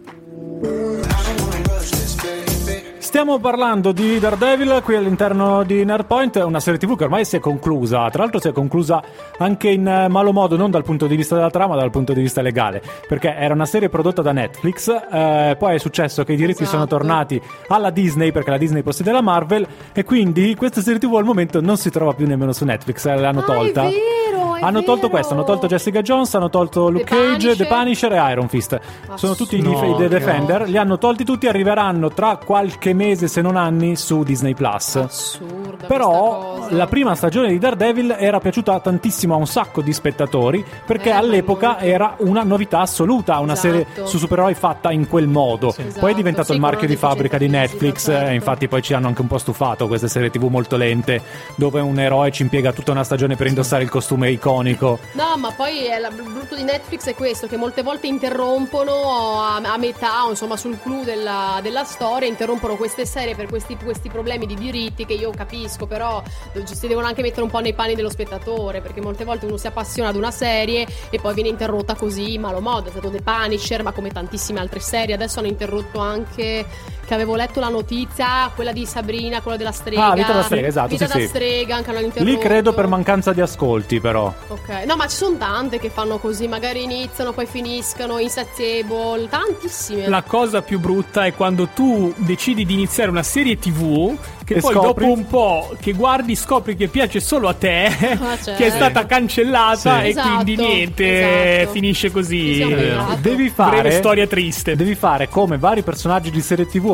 Speaker 3: Stiamo parlando di Daredevil qui all'interno di Nerdpoint, una serie tv che ormai si è conclusa, tra l'altro si è conclusa anche in eh, malo modo, non dal punto di vista della trama, ma dal punto di vista legale, perché era una serie prodotta da Netflix, eh, poi è successo che i diritti
Speaker 2: Esatto.
Speaker 3: sono tornati alla Disney, perché la Disney possiede la Marvel, e quindi questa serie tv al momento non si trova più nemmeno su Netflix, eh, l'hanno
Speaker 2: Ah,
Speaker 3: tolta.
Speaker 2: è vero, è
Speaker 3: hanno tolto
Speaker 2: vero.
Speaker 3: questo, hanno tolto Jessica Jones, hanno tolto Luke
Speaker 2: The
Speaker 3: Cage,
Speaker 2: Punisher.
Speaker 3: The Punisher e Iron Fist. Sono tutti
Speaker 1: No,
Speaker 3: i, i The
Speaker 1: no.
Speaker 3: Defender, li hanno tolti tutti, arriveranno tra qualche mese se non anni su Disney Plus.
Speaker 2: Assurda
Speaker 3: Però
Speaker 2: questa cosa.
Speaker 3: la prima stagione di Daredevil era piaciuta tantissimo a un sacco di spettatori, perché
Speaker 2: Eh,
Speaker 3: all'epoca
Speaker 2: molto.
Speaker 3: era una novità assoluta, una
Speaker 2: Esatto.
Speaker 3: serie su supereroi fatta in quel modo.
Speaker 2: Esatto,
Speaker 3: Poi è diventato
Speaker 2: sì,
Speaker 3: il
Speaker 2: con
Speaker 3: marchio di
Speaker 2: una
Speaker 3: fabbrica di
Speaker 2: deficienza
Speaker 3: Netflix,
Speaker 2: fisica, certo.
Speaker 3: e infatti poi ci hanno anche un po' stufato queste serie tv molto lente, dove un eroe ci impiega tutta una stagione per indossare il costume iconico.
Speaker 2: No, ma poi è la- il brutto di Netflix è questo, che molte volte interrompono a, a metà, o insomma sul clou della, della storia, interrompono queste serie per questi, questi problemi di diritti che io capisco, però si devono anche mettere un po' nei panni dello spettatore, perché molte volte uno si appassiona ad una serie e poi viene interrotta così, malo modo. È stato The Punisher, ma come tantissime altre serie. Adesso hanno interrotto anche, che avevo letto la notizia, quella di Sabrina, quella della strega.
Speaker 3: Ah, Vita da strega, esatto,
Speaker 2: Vita
Speaker 3: sì,
Speaker 2: da
Speaker 3: sì.
Speaker 2: strega, anche hanno interrotto.
Speaker 3: Lì credo per mancanza di ascolti, però.
Speaker 2: Ok, no, ma ci sono tante che fanno così, magari iniziano, poi finiscono, Insatiable, tantissime.
Speaker 4: La cosa più brutta è quando tu decidi di iniziare una serie tv che
Speaker 3: E
Speaker 4: poi
Speaker 3: scopri-
Speaker 4: dopo un po' che guardi scopri che piace solo a te,
Speaker 2: Ah, certo.
Speaker 4: che è stata cancellata
Speaker 3: Sì.
Speaker 4: e
Speaker 2: Esatto,
Speaker 4: quindi niente,
Speaker 2: esatto.
Speaker 4: finisce
Speaker 2: Ci
Speaker 4: così.
Speaker 2: siamo
Speaker 4: Eh,
Speaker 2: arrivati.
Speaker 3: Devi
Speaker 4: Breve
Speaker 3: fare
Speaker 4: storia triste.
Speaker 3: Devi fare come vari personaggi di serie tv o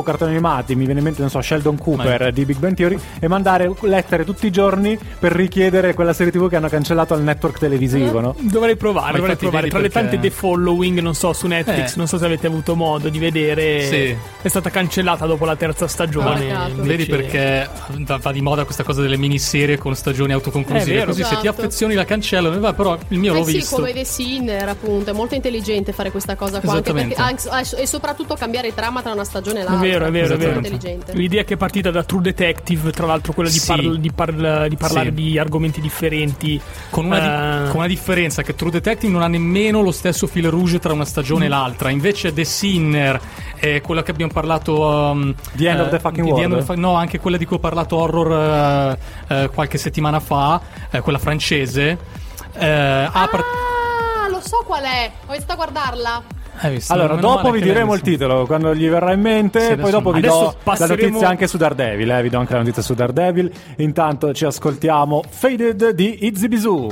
Speaker 3: cartoni animati, mi viene in mente, non so, Sheldon Cooper Mai. di Big Bang Theory, e mandare lettere tutti i giorni per richiedere quella serie tivù che hanno cancellato al network televisivo, no?
Speaker 4: Dovrei provare, dovrei provare. Tra
Speaker 1: perché...
Speaker 4: le tante The Following, non so, su Netflix,
Speaker 1: eh.
Speaker 4: non so se avete avuto modo di vedere,
Speaker 1: sì.
Speaker 4: è stata cancellata dopo la terza stagione.
Speaker 2: Ah,
Speaker 4: invece...
Speaker 1: Vedi perché va di moda questa cosa delle miniserie con stagioni autoconclusive,
Speaker 4: vero,
Speaker 1: così
Speaker 2: esatto.
Speaker 1: se ti affezioni la cancellano, va, però il mio
Speaker 2: eh
Speaker 1: l'ho
Speaker 2: sì,
Speaker 1: visto.
Speaker 2: come The Sinner, appunto, è molto intelligente fare questa cosa qua, anche perché, anche, e soprattutto cambiare trama tra una stagione e l'altra.
Speaker 4: È vero, è vero, è vero.
Speaker 2: Intelligente.
Speaker 4: L'idea che è partita da True Detective, tra l'altro quella di,
Speaker 1: Sì.
Speaker 4: parl- di, parl- di parlare
Speaker 1: Sì.
Speaker 4: di argomenti differenti,
Speaker 1: con una, di-
Speaker 4: uh...
Speaker 1: con una differenza, che True Detective non ha nemmeno lo stesso fil rouge tra una stagione mm. e l'altra. Invece The Sinner è quella che abbiamo parlato um,
Speaker 3: The End uh, of the Fucking
Speaker 1: the
Speaker 3: World.
Speaker 1: the fa- no, anche quella di cui ho parlato horror uh, uh, qualche settimana fa, uh, quella francese uh,
Speaker 2: ah,
Speaker 1: ah, par-
Speaker 2: lo so qual è, ho iniziato a guardarla.
Speaker 1: Hai visto?
Speaker 3: Allora,
Speaker 1: Meno
Speaker 3: dopo
Speaker 1: male
Speaker 3: vi
Speaker 1: che
Speaker 3: diremo
Speaker 1: l'hai
Speaker 3: il
Speaker 1: visto.
Speaker 3: titolo quando gli verrà in mente.
Speaker 1: Sì,
Speaker 3: poi
Speaker 1: adesso-
Speaker 3: dopo vi
Speaker 4: adesso
Speaker 3: do la
Speaker 4: passeremo-
Speaker 3: notizia anche su Daredevil. Eh, vi do anche la notizia su Daredevil. Intanto ci ascoltiamo Faded di Izzy Bisou.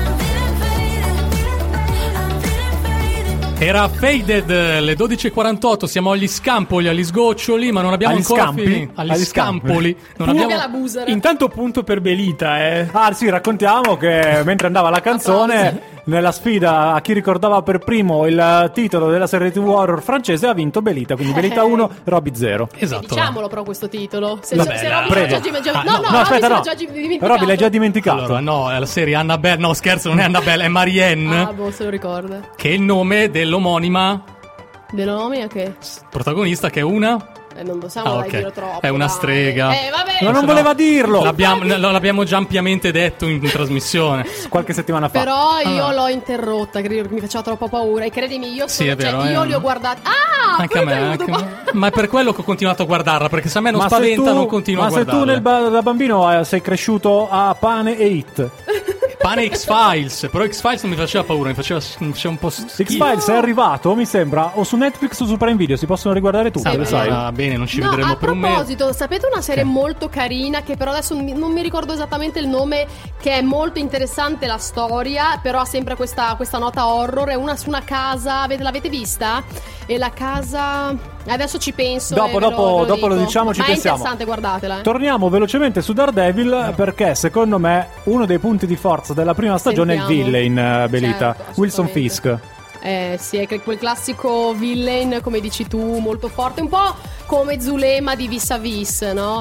Speaker 1: Era Faded, le dodici e quarantotto, siamo agli scampoli, agli sgoccioli, ma non abbiamo
Speaker 3: Agli
Speaker 1: ancora
Speaker 3: scampi?
Speaker 1: finito. Agli,
Speaker 3: Agli
Speaker 1: scampoli. Non
Speaker 2: Fuga
Speaker 1: abbiamo...
Speaker 2: la busera.
Speaker 4: Intanto punto per Belita, eh.
Speaker 3: Ah sì, raccontiamo che mentre andava la canzone, nella sfida a chi ricordava per primo il titolo della serie tivù horror francese, ha vinto Belita. Quindi Belita uno, Robby zero.
Speaker 1: Esatto.
Speaker 2: Diciamolo però questo titolo. Se,
Speaker 1: Vabbè,
Speaker 2: se, se
Speaker 1: dai.
Speaker 2: Robby se
Speaker 3: Prego.
Speaker 2: l'ha già, già,
Speaker 1: Ah,
Speaker 2: no,
Speaker 1: no,
Speaker 2: no,
Speaker 3: no,
Speaker 2: Robby
Speaker 3: aspetta,
Speaker 2: se l'ha
Speaker 3: no.
Speaker 2: già dimenticato.
Speaker 3: Robby l'hai già dimenticato.
Speaker 1: Allora, no, è la serie Annabelle. No, scherzo, non è Annabelle, è Marianne.
Speaker 2: Ah, boh, se lo ricorda.
Speaker 1: Che è il nome dell'omonima
Speaker 2: Dell'onomia che?
Speaker 1: protagonista, che è una.
Speaker 2: Eh, non possiamo
Speaker 1: Ah,
Speaker 2: dai
Speaker 1: ok.
Speaker 2: dire troppo.
Speaker 1: È una
Speaker 2: dai.
Speaker 1: strega.
Speaker 2: Eh, vabbè.
Speaker 3: Ma non
Speaker 1: Se
Speaker 3: voleva
Speaker 1: no,
Speaker 3: dirlo.
Speaker 1: L'abbiamo, lo- l'abbiamo già ampiamente detto in, in trasmissione.
Speaker 3: Qualche settimana fa.
Speaker 2: Però io
Speaker 1: Ah.
Speaker 2: l'ho interrotta, credo che mi faceva troppo paura. E credimi, io
Speaker 1: Sì,
Speaker 2: sono,
Speaker 1: è vero,
Speaker 2: cioè, io
Speaker 1: eh.
Speaker 2: li ho guardati. Ah!
Speaker 1: Anche a
Speaker 2: poi
Speaker 1: me,
Speaker 2: è
Speaker 1: anche
Speaker 2: venuto
Speaker 1: a me.
Speaker 2: qua.
Speaker 1: Ma è per quello che ho continuato a guardarla, perché se a me non
Speaker 3: ma se
Speaker 1: spaventa
Speaker 3: tu,
Speaker 1: non continuo
Speaker 3: ma
Speaker 1: a
Speaker 3: se
Speaker 1: guardarla.
Speaker 3: tu nel ba- da bambino eh, sei cresciuto a pane e hit.
Speaker 1: Pane X-Files, però X-Files non mi faceva paura, mi faceva, mi faceva un po' schifo.
Speaker 3: X-Files è arrivato, mi sembra, o su Netflix o su Prime Video, si possono riguardare tutte,
Speaker 2: Sì,
Speaker 3: lo
Speaker 2: è
Speaker 3: sai.
Speaker 2: vero.
Speaker 1: Ah, bene, non ci
Speaker 2: No,
Speaker 1: vedremo
Speaker 2: a
Speaker 1: per un mese.
Speaker 2: proposito, sapete una serie molto carina che però adesso mi- non mi ricordo esattamente il nome, che è molto interessante la storia, però ha sempre questa, questa nota horror, è una su una casa, avete- l'avete vista? E la casa... Adesso ci penso.
Speaker 3: Dopo,
Speaker 2: e ve
Speaker 3: dopo,
Speaker 2: lo, ve
Speaker 3: dopo lo
Speaker 2: dico.
Speaker 3: diciamo, ci
Speaker 2: Ma
Speaker 3: pensiamo.
Speaker 2: è interessante, guardatela. eh.
Speaker 3: Torniamo velocemente su Daredevil perché secondo me uno dei punti di forza della prima stagione
Speaker 2: Sentiamo.
Speaker 3: è il villain, eh, Belita,
Speaker 2: Certo,
Speaker 3: Wilson
Speaker 2: assolutamente.
Speaker 3: Fisk.
Speaker 2: Eh sì, è que- quel classico villain, come dici tu, molto forte, un po' come Zulema di Vis a Vis, no?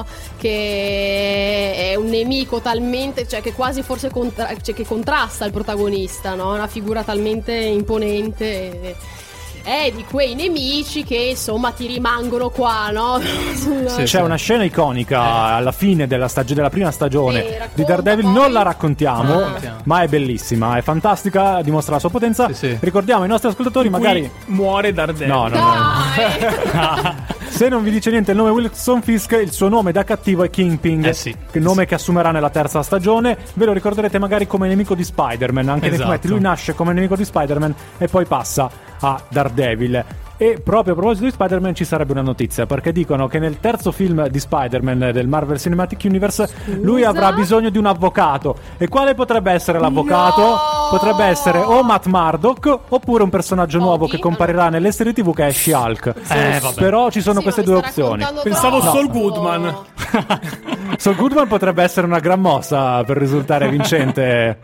Speaker 2: Che è un nemico talmente, cioè che quasi forse contra- cioè che contrasta il protagonista, no? Una figura talmente imponente. e- È di quei nemici che insomma ti rimangono qua, no? Sul-
Speaker 1: Sì,
Speaker 3: C'è
Speaker 1: sì.
Speaker 3: una scena iconica alla fine della, stag- della prima stagione
Speaker 2: Sì, racconta
Speaker 3: di Daredevil,
Speaker 2: poi.
Speaker 3: non la raccontiamo,
Speaker 1: Ah.
Speaker 3: ma è bellissima, è fantastica, dimostra la sua potenza.
Speaker 1: Sì, sì.
Speaker 3: Ricordiamo ai nostri ascoltatori, magari...
Speaker 4: Qui muore Daredevil.
Speaker 3: No, no, no.
Speaker 2: Dai!
Speaker 3: Se non vi dice niente il nome Wilson Fisk, il suo nome da cattivo è Kingpin,
Speaker 1: Eh sì.
Speaker 3: che nome che assumerà nella terza stagione. Ve lo ricorderete magari come nemico di Spider-Man, anche nei
Speaker 1: Esatto.
Speaker 3: fumetti lui nasce come nemico di Spider-Man e poi passa a Daredevil. E proprio a proposito di Spider-Man ci sarebbe una notizia, perché dicono che nel terzo film di Spider-Man del Marvel Cinematic Universe lui avrà bisogno di un avvocato. E quale potrebbe essere l'avvocato?
Speaker 2: No!
Speaker 3: Potrebbe essere o Matt Murdock oppure un personaggio nuovo che
Speaker 2: Ovvio.
Speaker 3: comparirà nelle serie tivù, che è She-Hulk.
Speaker 1: Eh, vabbè.
Speaker 3: Però ci sono
Speaker 2: Sì,
Speaker 3: queste
Speaker 2: ma
Speaker 3: due
Speaker 2: mi sta
Speaker 3: opzioni.
Speaker 2: raccontando
Speaker 4: Pensavo
Speaker 2: troppo.
Speaker 4: Saul Goodman.
Speaker 3: Saul Goodman potrebbe essere una gran mossa per risultare vincente.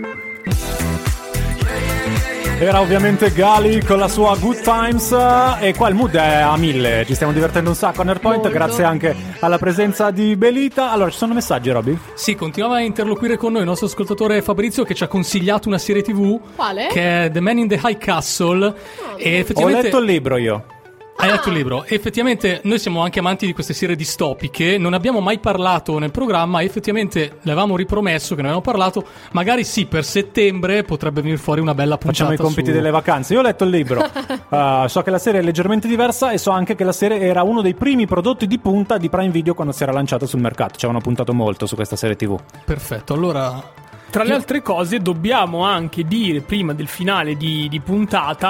Speaker 3: Era ovviamente Gali con la sua Good Times, e qua il mood è a mille, ci stiamo divertendo un sacco a Nerdpoint,
Speaker 2: Molto.
Speaker 3: grazie anche alla presenza di Belita. Allora, ci sono messaggi, Robby?
Speaker 1: Sì, continuava a interloquire con noi il nostro ascoltatore Fabrizio, che ci ha consigliato una serie tivù.
Speaker 2: Quale?
Speaker 1: Che è The Man in the High Castle. E
Speaker 3: Ho
Speaker 1: effettivamente...
Speaker 3: letto il libro io.
Speaker 1: Hai letto il libro? Effettivamente noi siamo anche amanti di queste serie distopiche, non abbiamo mai parlato nel programma, effettivamente l'avevamo ripromesso che ne avevamo parlato, magari sì, per settembre potrebbe venire fuori una bella puntata.
Speaker 3: Facciamo i compiti
Speaker 1: su...
Speaker 3: delle vacanze. Io ho letto il libro. Uh, so che la serie è leggermente diversa e so anche che la serie era uno dei primi prodotti di punta di Prime Video quando si era lanciato sul mercato. Ci avevano puntato molto su questa serie tivù.
Speaker 1: Perfetto, allora...
Speaker 4: Tra le altre cose dobbiamo anche dire, prima del finale di, di puntata,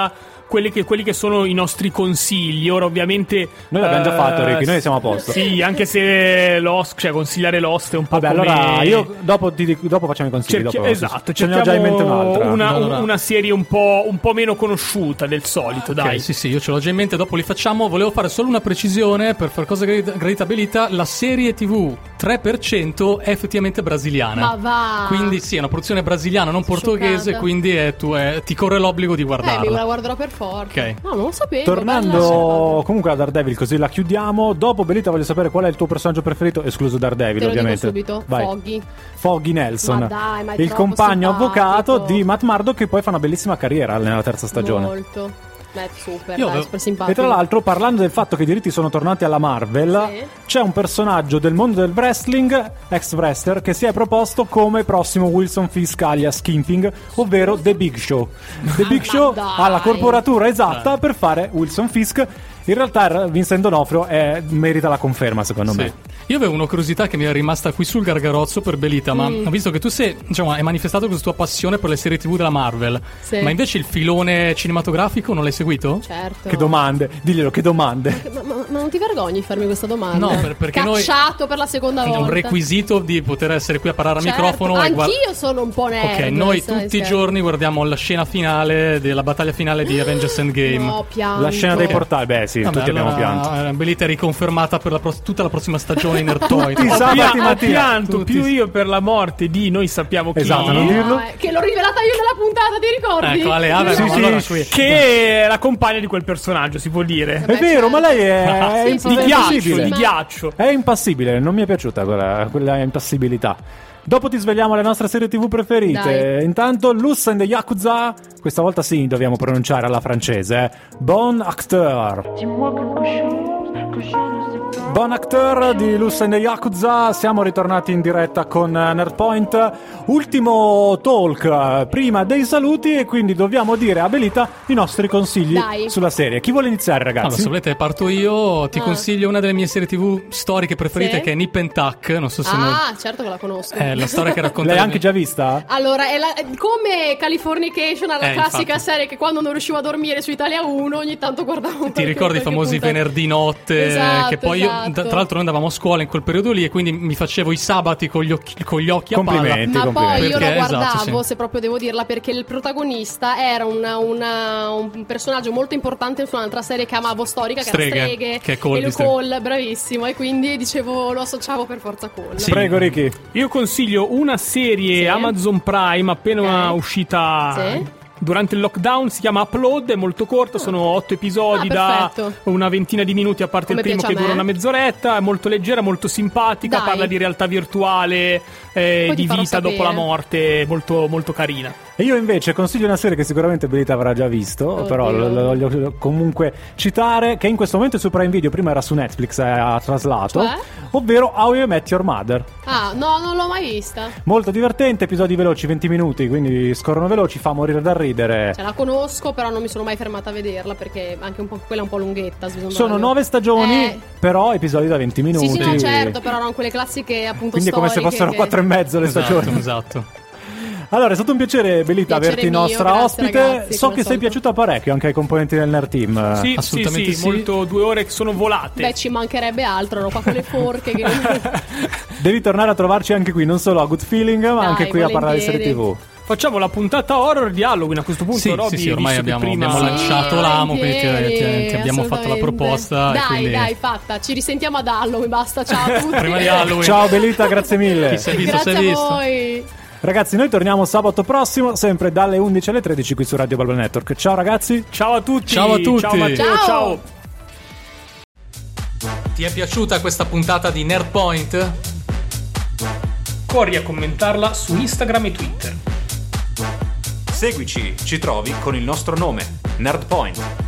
Speaker 4: quelli che, quelli che sono i nostri consigli. Ora ovviamente
Speaker 3: Noi l'abbiamo già
Speaker 4: eh,
Speaker 3: fatto, Ricky, noi siamo a posto.
Speaker 4: Sì, anche se Lost, cioè consigliare Lost è un po'
Speaker 3: Vabbè,
Speaker 4: come...
Speaker 3: allora io dopo, ti dico- dopo facciamo i consigli.
Speaker 4: Cerchi-
Speaker 3: dopo,
Speaker 4: esatto,
Speaker 3: ce ne ho già in mente un'altra.
Speaker 4: una,
Speaker 1: Allora.
Speaker 4: una serie un po', un po' meno conosciuta del solito, dai.
Speaker 1: Ok, sì, sì, io ce l'ho già in mente, dopo li facciamo. Volevo fare solo una precisione per far cosa gradita- graditabilità. La serie tivù tre per cento è effettivamente brasiliana.
Speaker 2: Ma va.
Speaker 1: Quindi sì, è una produzione brasiliana, non portoghese,
Speaker 2: Scioccata.
Speaker 1: quindi è, tu, è, ti corre l'obbligo di
Speaker 2: Eh, mi
Speaker 1: guardarla.
Speaker 2: la guarderò per forza.
Speaker 1: Ok.
Speaker 2: No, non lo sapevo.
Speaker 3: Tornando comunque a Daredevil, così la chiudiamo. Dopo, Belita, voglio sapere qual è il tuo personaggio preferito, escluso Daredevil,
Speaker 2: Te lo dico
Speaker 3: ovviamente.
Speaker 2: subito.
Speaker 3: Vai.
Speaker 2: Foggy.
Speaker 3: Foggy Nelson,
Speaker 2: Ma dai, ma è
Speaker 3: il
Speaker 2: troppo
Speaker 3: compagno
Speaker 2: simpatico.
Speaker 3: avvocato di Matt Murdock, che poi fa una bellissima carriera nella terza stagione.
Speaker 2: Molto. Beh, super,
Speaker 1: Io
Speaker 2: dai,
Speaker 1: avevo-
Speaker 2: super simpatico.
Speaker 3: E tra l'altro, parlando del fatto che i diritti sono tornati alla Marvel,
Speaker 2: Sì.
Speaker 3: c'è un personaggio del mondo del wrestling, ex wrestler, che si è proposto come prossimo Wilson Fisk alias Kimping, ovvero The Big Show. The Big
Speaker 2: ma
Speaker 3: Show
Speaker 2: dai.
Speaker 3: ha la corporatura esatta per fare Wilson Fisk. In realtà Vincent D'Onofrio è, merita la conferma, secondo
Speaker 1: Sì.
Speaker 3: me.
Speaker 1: Io avevo una curiosità che mi è rimasta qui sul gargarozzo per Belita, ma
Speaker 2: Mm.
Speaker 1: ho visto che tu sei, diciamo, hai manifestato questa tua passione per le serie tivù della Marvel.
Speaker 2: Sì.
Speaker 1: Ma invece il filone cinematografico non l'hai seguito?
Speaker 2: Certo.
Speaker 3: Che domande, diglielo, che domande.
Speaker 2: Ma, ma- ma non ti vergogni di farmi questa domanda?
Speaker 1: No, per- perché noi-
Speaker 2: Cacciato per la seconda
Speaker 1: È
Speaker 2: volta.
Speaker 1: un requisito di poter essere qui a parlare al
Speaker 2: Certo,
Speaker 1: microfono e guard-
Speaker 2: anch'io sono un po' nerd.
Speaker 1: Ok, noi
Speaker 2: sai,
Speaker 1: tutti i
Speaker 2: sai.
Speaker 1: giorni guardiamo la scena finale della battaglia finale di Avengers Endgame.
Speaker 2: No, pianto.
Speaker 3: La scena dei portali, beh sì,
Speaker 1: Vabbè,
Speaker 3: tutti abbiamo
Speaker 1: allora,
Speaker 3: pianto.
Speaker 1: eh, Belita è riconfermata per la pro- tutta la prossima stagione in Nerdtoy.
Speaker 3: Tutti i
Speaker 4: Ho
Speaker 3: sabati
Speaker 4: pia- ho
Speaker 3: mattina.
Speaker 4: pianto
Speaker 1: Tutti-
Speaker 4: più io per la morte di noi sappiamo chi,
Speaker 3: Esatto, non
Speaker 2: No,
Speaker 3: dirlo.
Speaker 2: eh, che l'ho rivelata io nella puntata, ti ricordi?
Speaker 1: Ecco, Ale, vabbè,
Speaker 3: Sì,
Speaker 1: ma
Speaker 3: sì,
Speaker 1: allora
Speaker 3: sì.
Speaker 1: qui-
Speaker 4: che è la compagna di quel personaggio, si può dire.
Speaker 3: È
Speaker 2: Beh,
Speaker 3: vero,
Speaker 2: certo.
Speaker 3: ma lei è, è
Speaker 2: Sì,
Speaker 3: imp-
Speaker 2: sì,
Speaker 4: Di
Speaker 3: è
Speaker 2: sì.
Speaker 4: ghiaccio,
Speaker 3: impassibile.
Speaker 4: di
Speaker 2: Ma-
Speaker 4: ghiaccio.
Speaker 3: È impassibile, non mi è piaciuta quella, quella impassibilità. Dopo ti svegliamo le nostre serie tivù preferite.
Speaker 2: Dai.
Speaker 3: Intanto Luz and the Yakuza, questa volta sì, dobbiamo pronunciare alla francese. eh. Bon Acteur. Bon Acteur di Luz and the Yakuza. Siamo ritornati in diretta con eh, Nerdpoint. Ultimo talk eh, prima dei saluti, e quindi dobbiamo dire a Belita i nostri consigli
Speaker 2: Dai.
Speaker 3: sulla serie. Chi vuole iniziare,
Speaker 1: Allora,
Speaker 3: ragazzi?
Speaker 1: se volete parto io, ti
Speaker 2: Ah.
Speaker 1: consiglio una delle mie serie tivù storiche preferite,
Speaker 2: Sì?
Speaker 1: che è Nip and Tuck. Non so se non...
Speaker 2: Ah, certo che la conosco.
Speaker 1: È la storia che racconta...
Speaker 3: L'hai anche già vista?
Speaker 2: Allora, è la- è come Californication, la
Speaker 1: Eh,
Speaker 2: classica
Speaker 1: infatti.
Speaker 2: serie che quando non riuscivo a dormire su Italia uno ogni tanto guardavo un
Speaker 1: Ti ricordi i famosi venerdì notte?
Speaker 2: Esatto,
Speaker 1: che poi
Speaker 2: esatto.
Speaker 1: io, tra tra l'altro, noi andavamo a scuola in quel periodo lì, e quindi mi facevo i sabati con gli occhi, con gli occhi a palla.
Speaker 3: Complimenti.
Speaker 2: Ma poi
Speaker 3: complimenti.
Speaker 2: io lo
Speaker 1: Perché, esatto,
Speaker 2: guardavo,
Speaker 1: sì.
Speaker 2: se proprio devo dirla, perché il protagonista era una- una- un personaggio molto importante su un'altra serie che amavo storica, che
Speaker 1: Streghe,
Speaker 2: era Streghe,
Speaker 1: che è Cole
Speaker 2: e lo
Speaker 1: di Streghe.
Speaker 2: Cole, bravissimo, e quindi dicevo lo associavo per forza Cole.
Speaker 1: Sì.
Speaker 3: Prego, Ricky.
Speaker 4: Io consiglio una serie
Speaker 2: Sì.
Speaker 4: Amazon Prime appena
Speaker 2: Ok.
Speaker 4: uscita
Speaker 2: Sì.
Speaker 4: durante il lockdown, si chiama Upload, è molto corta, sono otto episodi
Speaker 2: Ah,
Speaker 4: da
Speaker 2: perfetto.
Speaker 4: una ventina di minuti, a parte
Speaker 2: Come
Speaker 4: il primo
Speaker 2: piace
Speaker 4: che
Speaker 2: a
Speaker 4: dura
Speaker 2: me.
Speaker 4: una mezz'oretta, è molto leggera, molto simpatica,
Speaker 2: Dai.
Speaker 4: parla di realtà virtuale, eh,
Speaker 2: Poi ti
Speaker 4: di
Speaker 2: farò
Speaker 4: vita dopo la
Speaker 2: sapere.
Speaker 4: morte, molto, molto carina.
Speaker 3: E io invece consiglio una serie che sicuramente Belita avrà già visto,
Speaker 2: Oddio.
Speaker 3: però lo, lo voglio comunque citare, che in questo momento è su Prime Video, prima era su Netflix, eh, ha traslato,
Speaker 2: Cioè?
Speaker 3: ovvero How I Met Your Mother.
Speaker 2: Ah, no, non l'ho mai vista.
Speaker 3: Molto divertente, episodi veloci, venti minuti, quindi scorrono veloci, fa morire dal ridere.
Speaker 2: Cioè, la conosco, però non mi sono mai fermata a vederla perché anche un po', quella è un po' lunghetta. bisogna
Speaker 3: Sono
Speaker 2: darle-
Speaker 3: nove stagioni,
Speaker 2: Eh,
Speaker 3: però episodi da venti minuti.
Speaker 2: Sì, sì, no, certo, però erano quelle classiche appunto
Speaker 3: Quindi è come se
Speaker 2: storiche
Speaker 3: fossero
Speaker 2: che-
Speaker 3: quattro e mezzo le
Speaker 1: Esatto,
Speaker 3: stagioni.
Speaker 1: esatto.
Speaker 3: Allora, è stato un piacere, Belita,
Speaker 2: Piacere
Speaker 3: averti
Speaker 2: mio,
Speaker 3: nostra
Speaker 2: grazie,
Speaker 3: ospite.
Speaker 2: ragazzi,
Speaker 3: so
Speaker 2: come
Speaker 3: che sei
Speaker 2: solito.
Speaker 3: piaciuta parecchio anche ai componenti del Nerd Team.
Speaker 4: Sì,
Speaker 1: assolutamente
Speaker 4: sì, sì,
Speaker 1: sì.
Speaker 4: molto, due ore che sono volate.
Speaker 2: Beh, ci mancherebbe altro, ero qua con le forche che...
Speaker 3: Devi tornare a trovarci anche qui, non solo a Good Feeling, ma
Speaker 2: Dai,
Speaker 3: anche qui a parlare di serie
Speaker 2: volentieri.
Speaker 3: tivù.
Speaker 4: Facciamo la puntata horror di Halloween a questo punto,
Speaker 1: Sì,
Speaker 4: Robby,
Speaker 1: sì, sì, ormai
Speaker 4: visto che
Speaker 1: abbiamo,
Speaker 4: prima...
Speaker 1: abbiamo lanciato l'amo, quindi ti, ti- ti abbiamo
Speaker 2: Assolutamente.
Speaker 1: fatto la proposta.
Speaker 2: Dai,
Speaker 1: e quindi...
Speaker 2: dai, fatta. Ci risentiamo ad Halloween, basta, ciao a tutti.
Speaker 1: Prima di Halloween.
Speaker 3: Ciao Belita, grazie mille.
Speaker 1: Chi si è visto,
Speaker 2: Grazie
Speaker 1: si è
Speaker 2: a
Speaker 1: visto.
Speaker 2: voi.
Speaker 3: Ragazzi, noi torniamo sabato prossimo, sempre dalle undici alle tredici qui su Radio Balbo Network. Ciao ragazzi.
Speaker 4: Ciao a tutti.
Speaker 1: Ciao a tutti.
Speaker 4: Ciao Matteo,
Speaker 2: Ciao.
Speaker 4: ciao.
Speaker 1: Ti è piaciuta questa puntata di Nerdpoint?
Speaker 4: Corri a commentarla su Instagram e Twitter.
Speaker 8: Seguici, ci trovi con il nostro nome, Nerdpoint.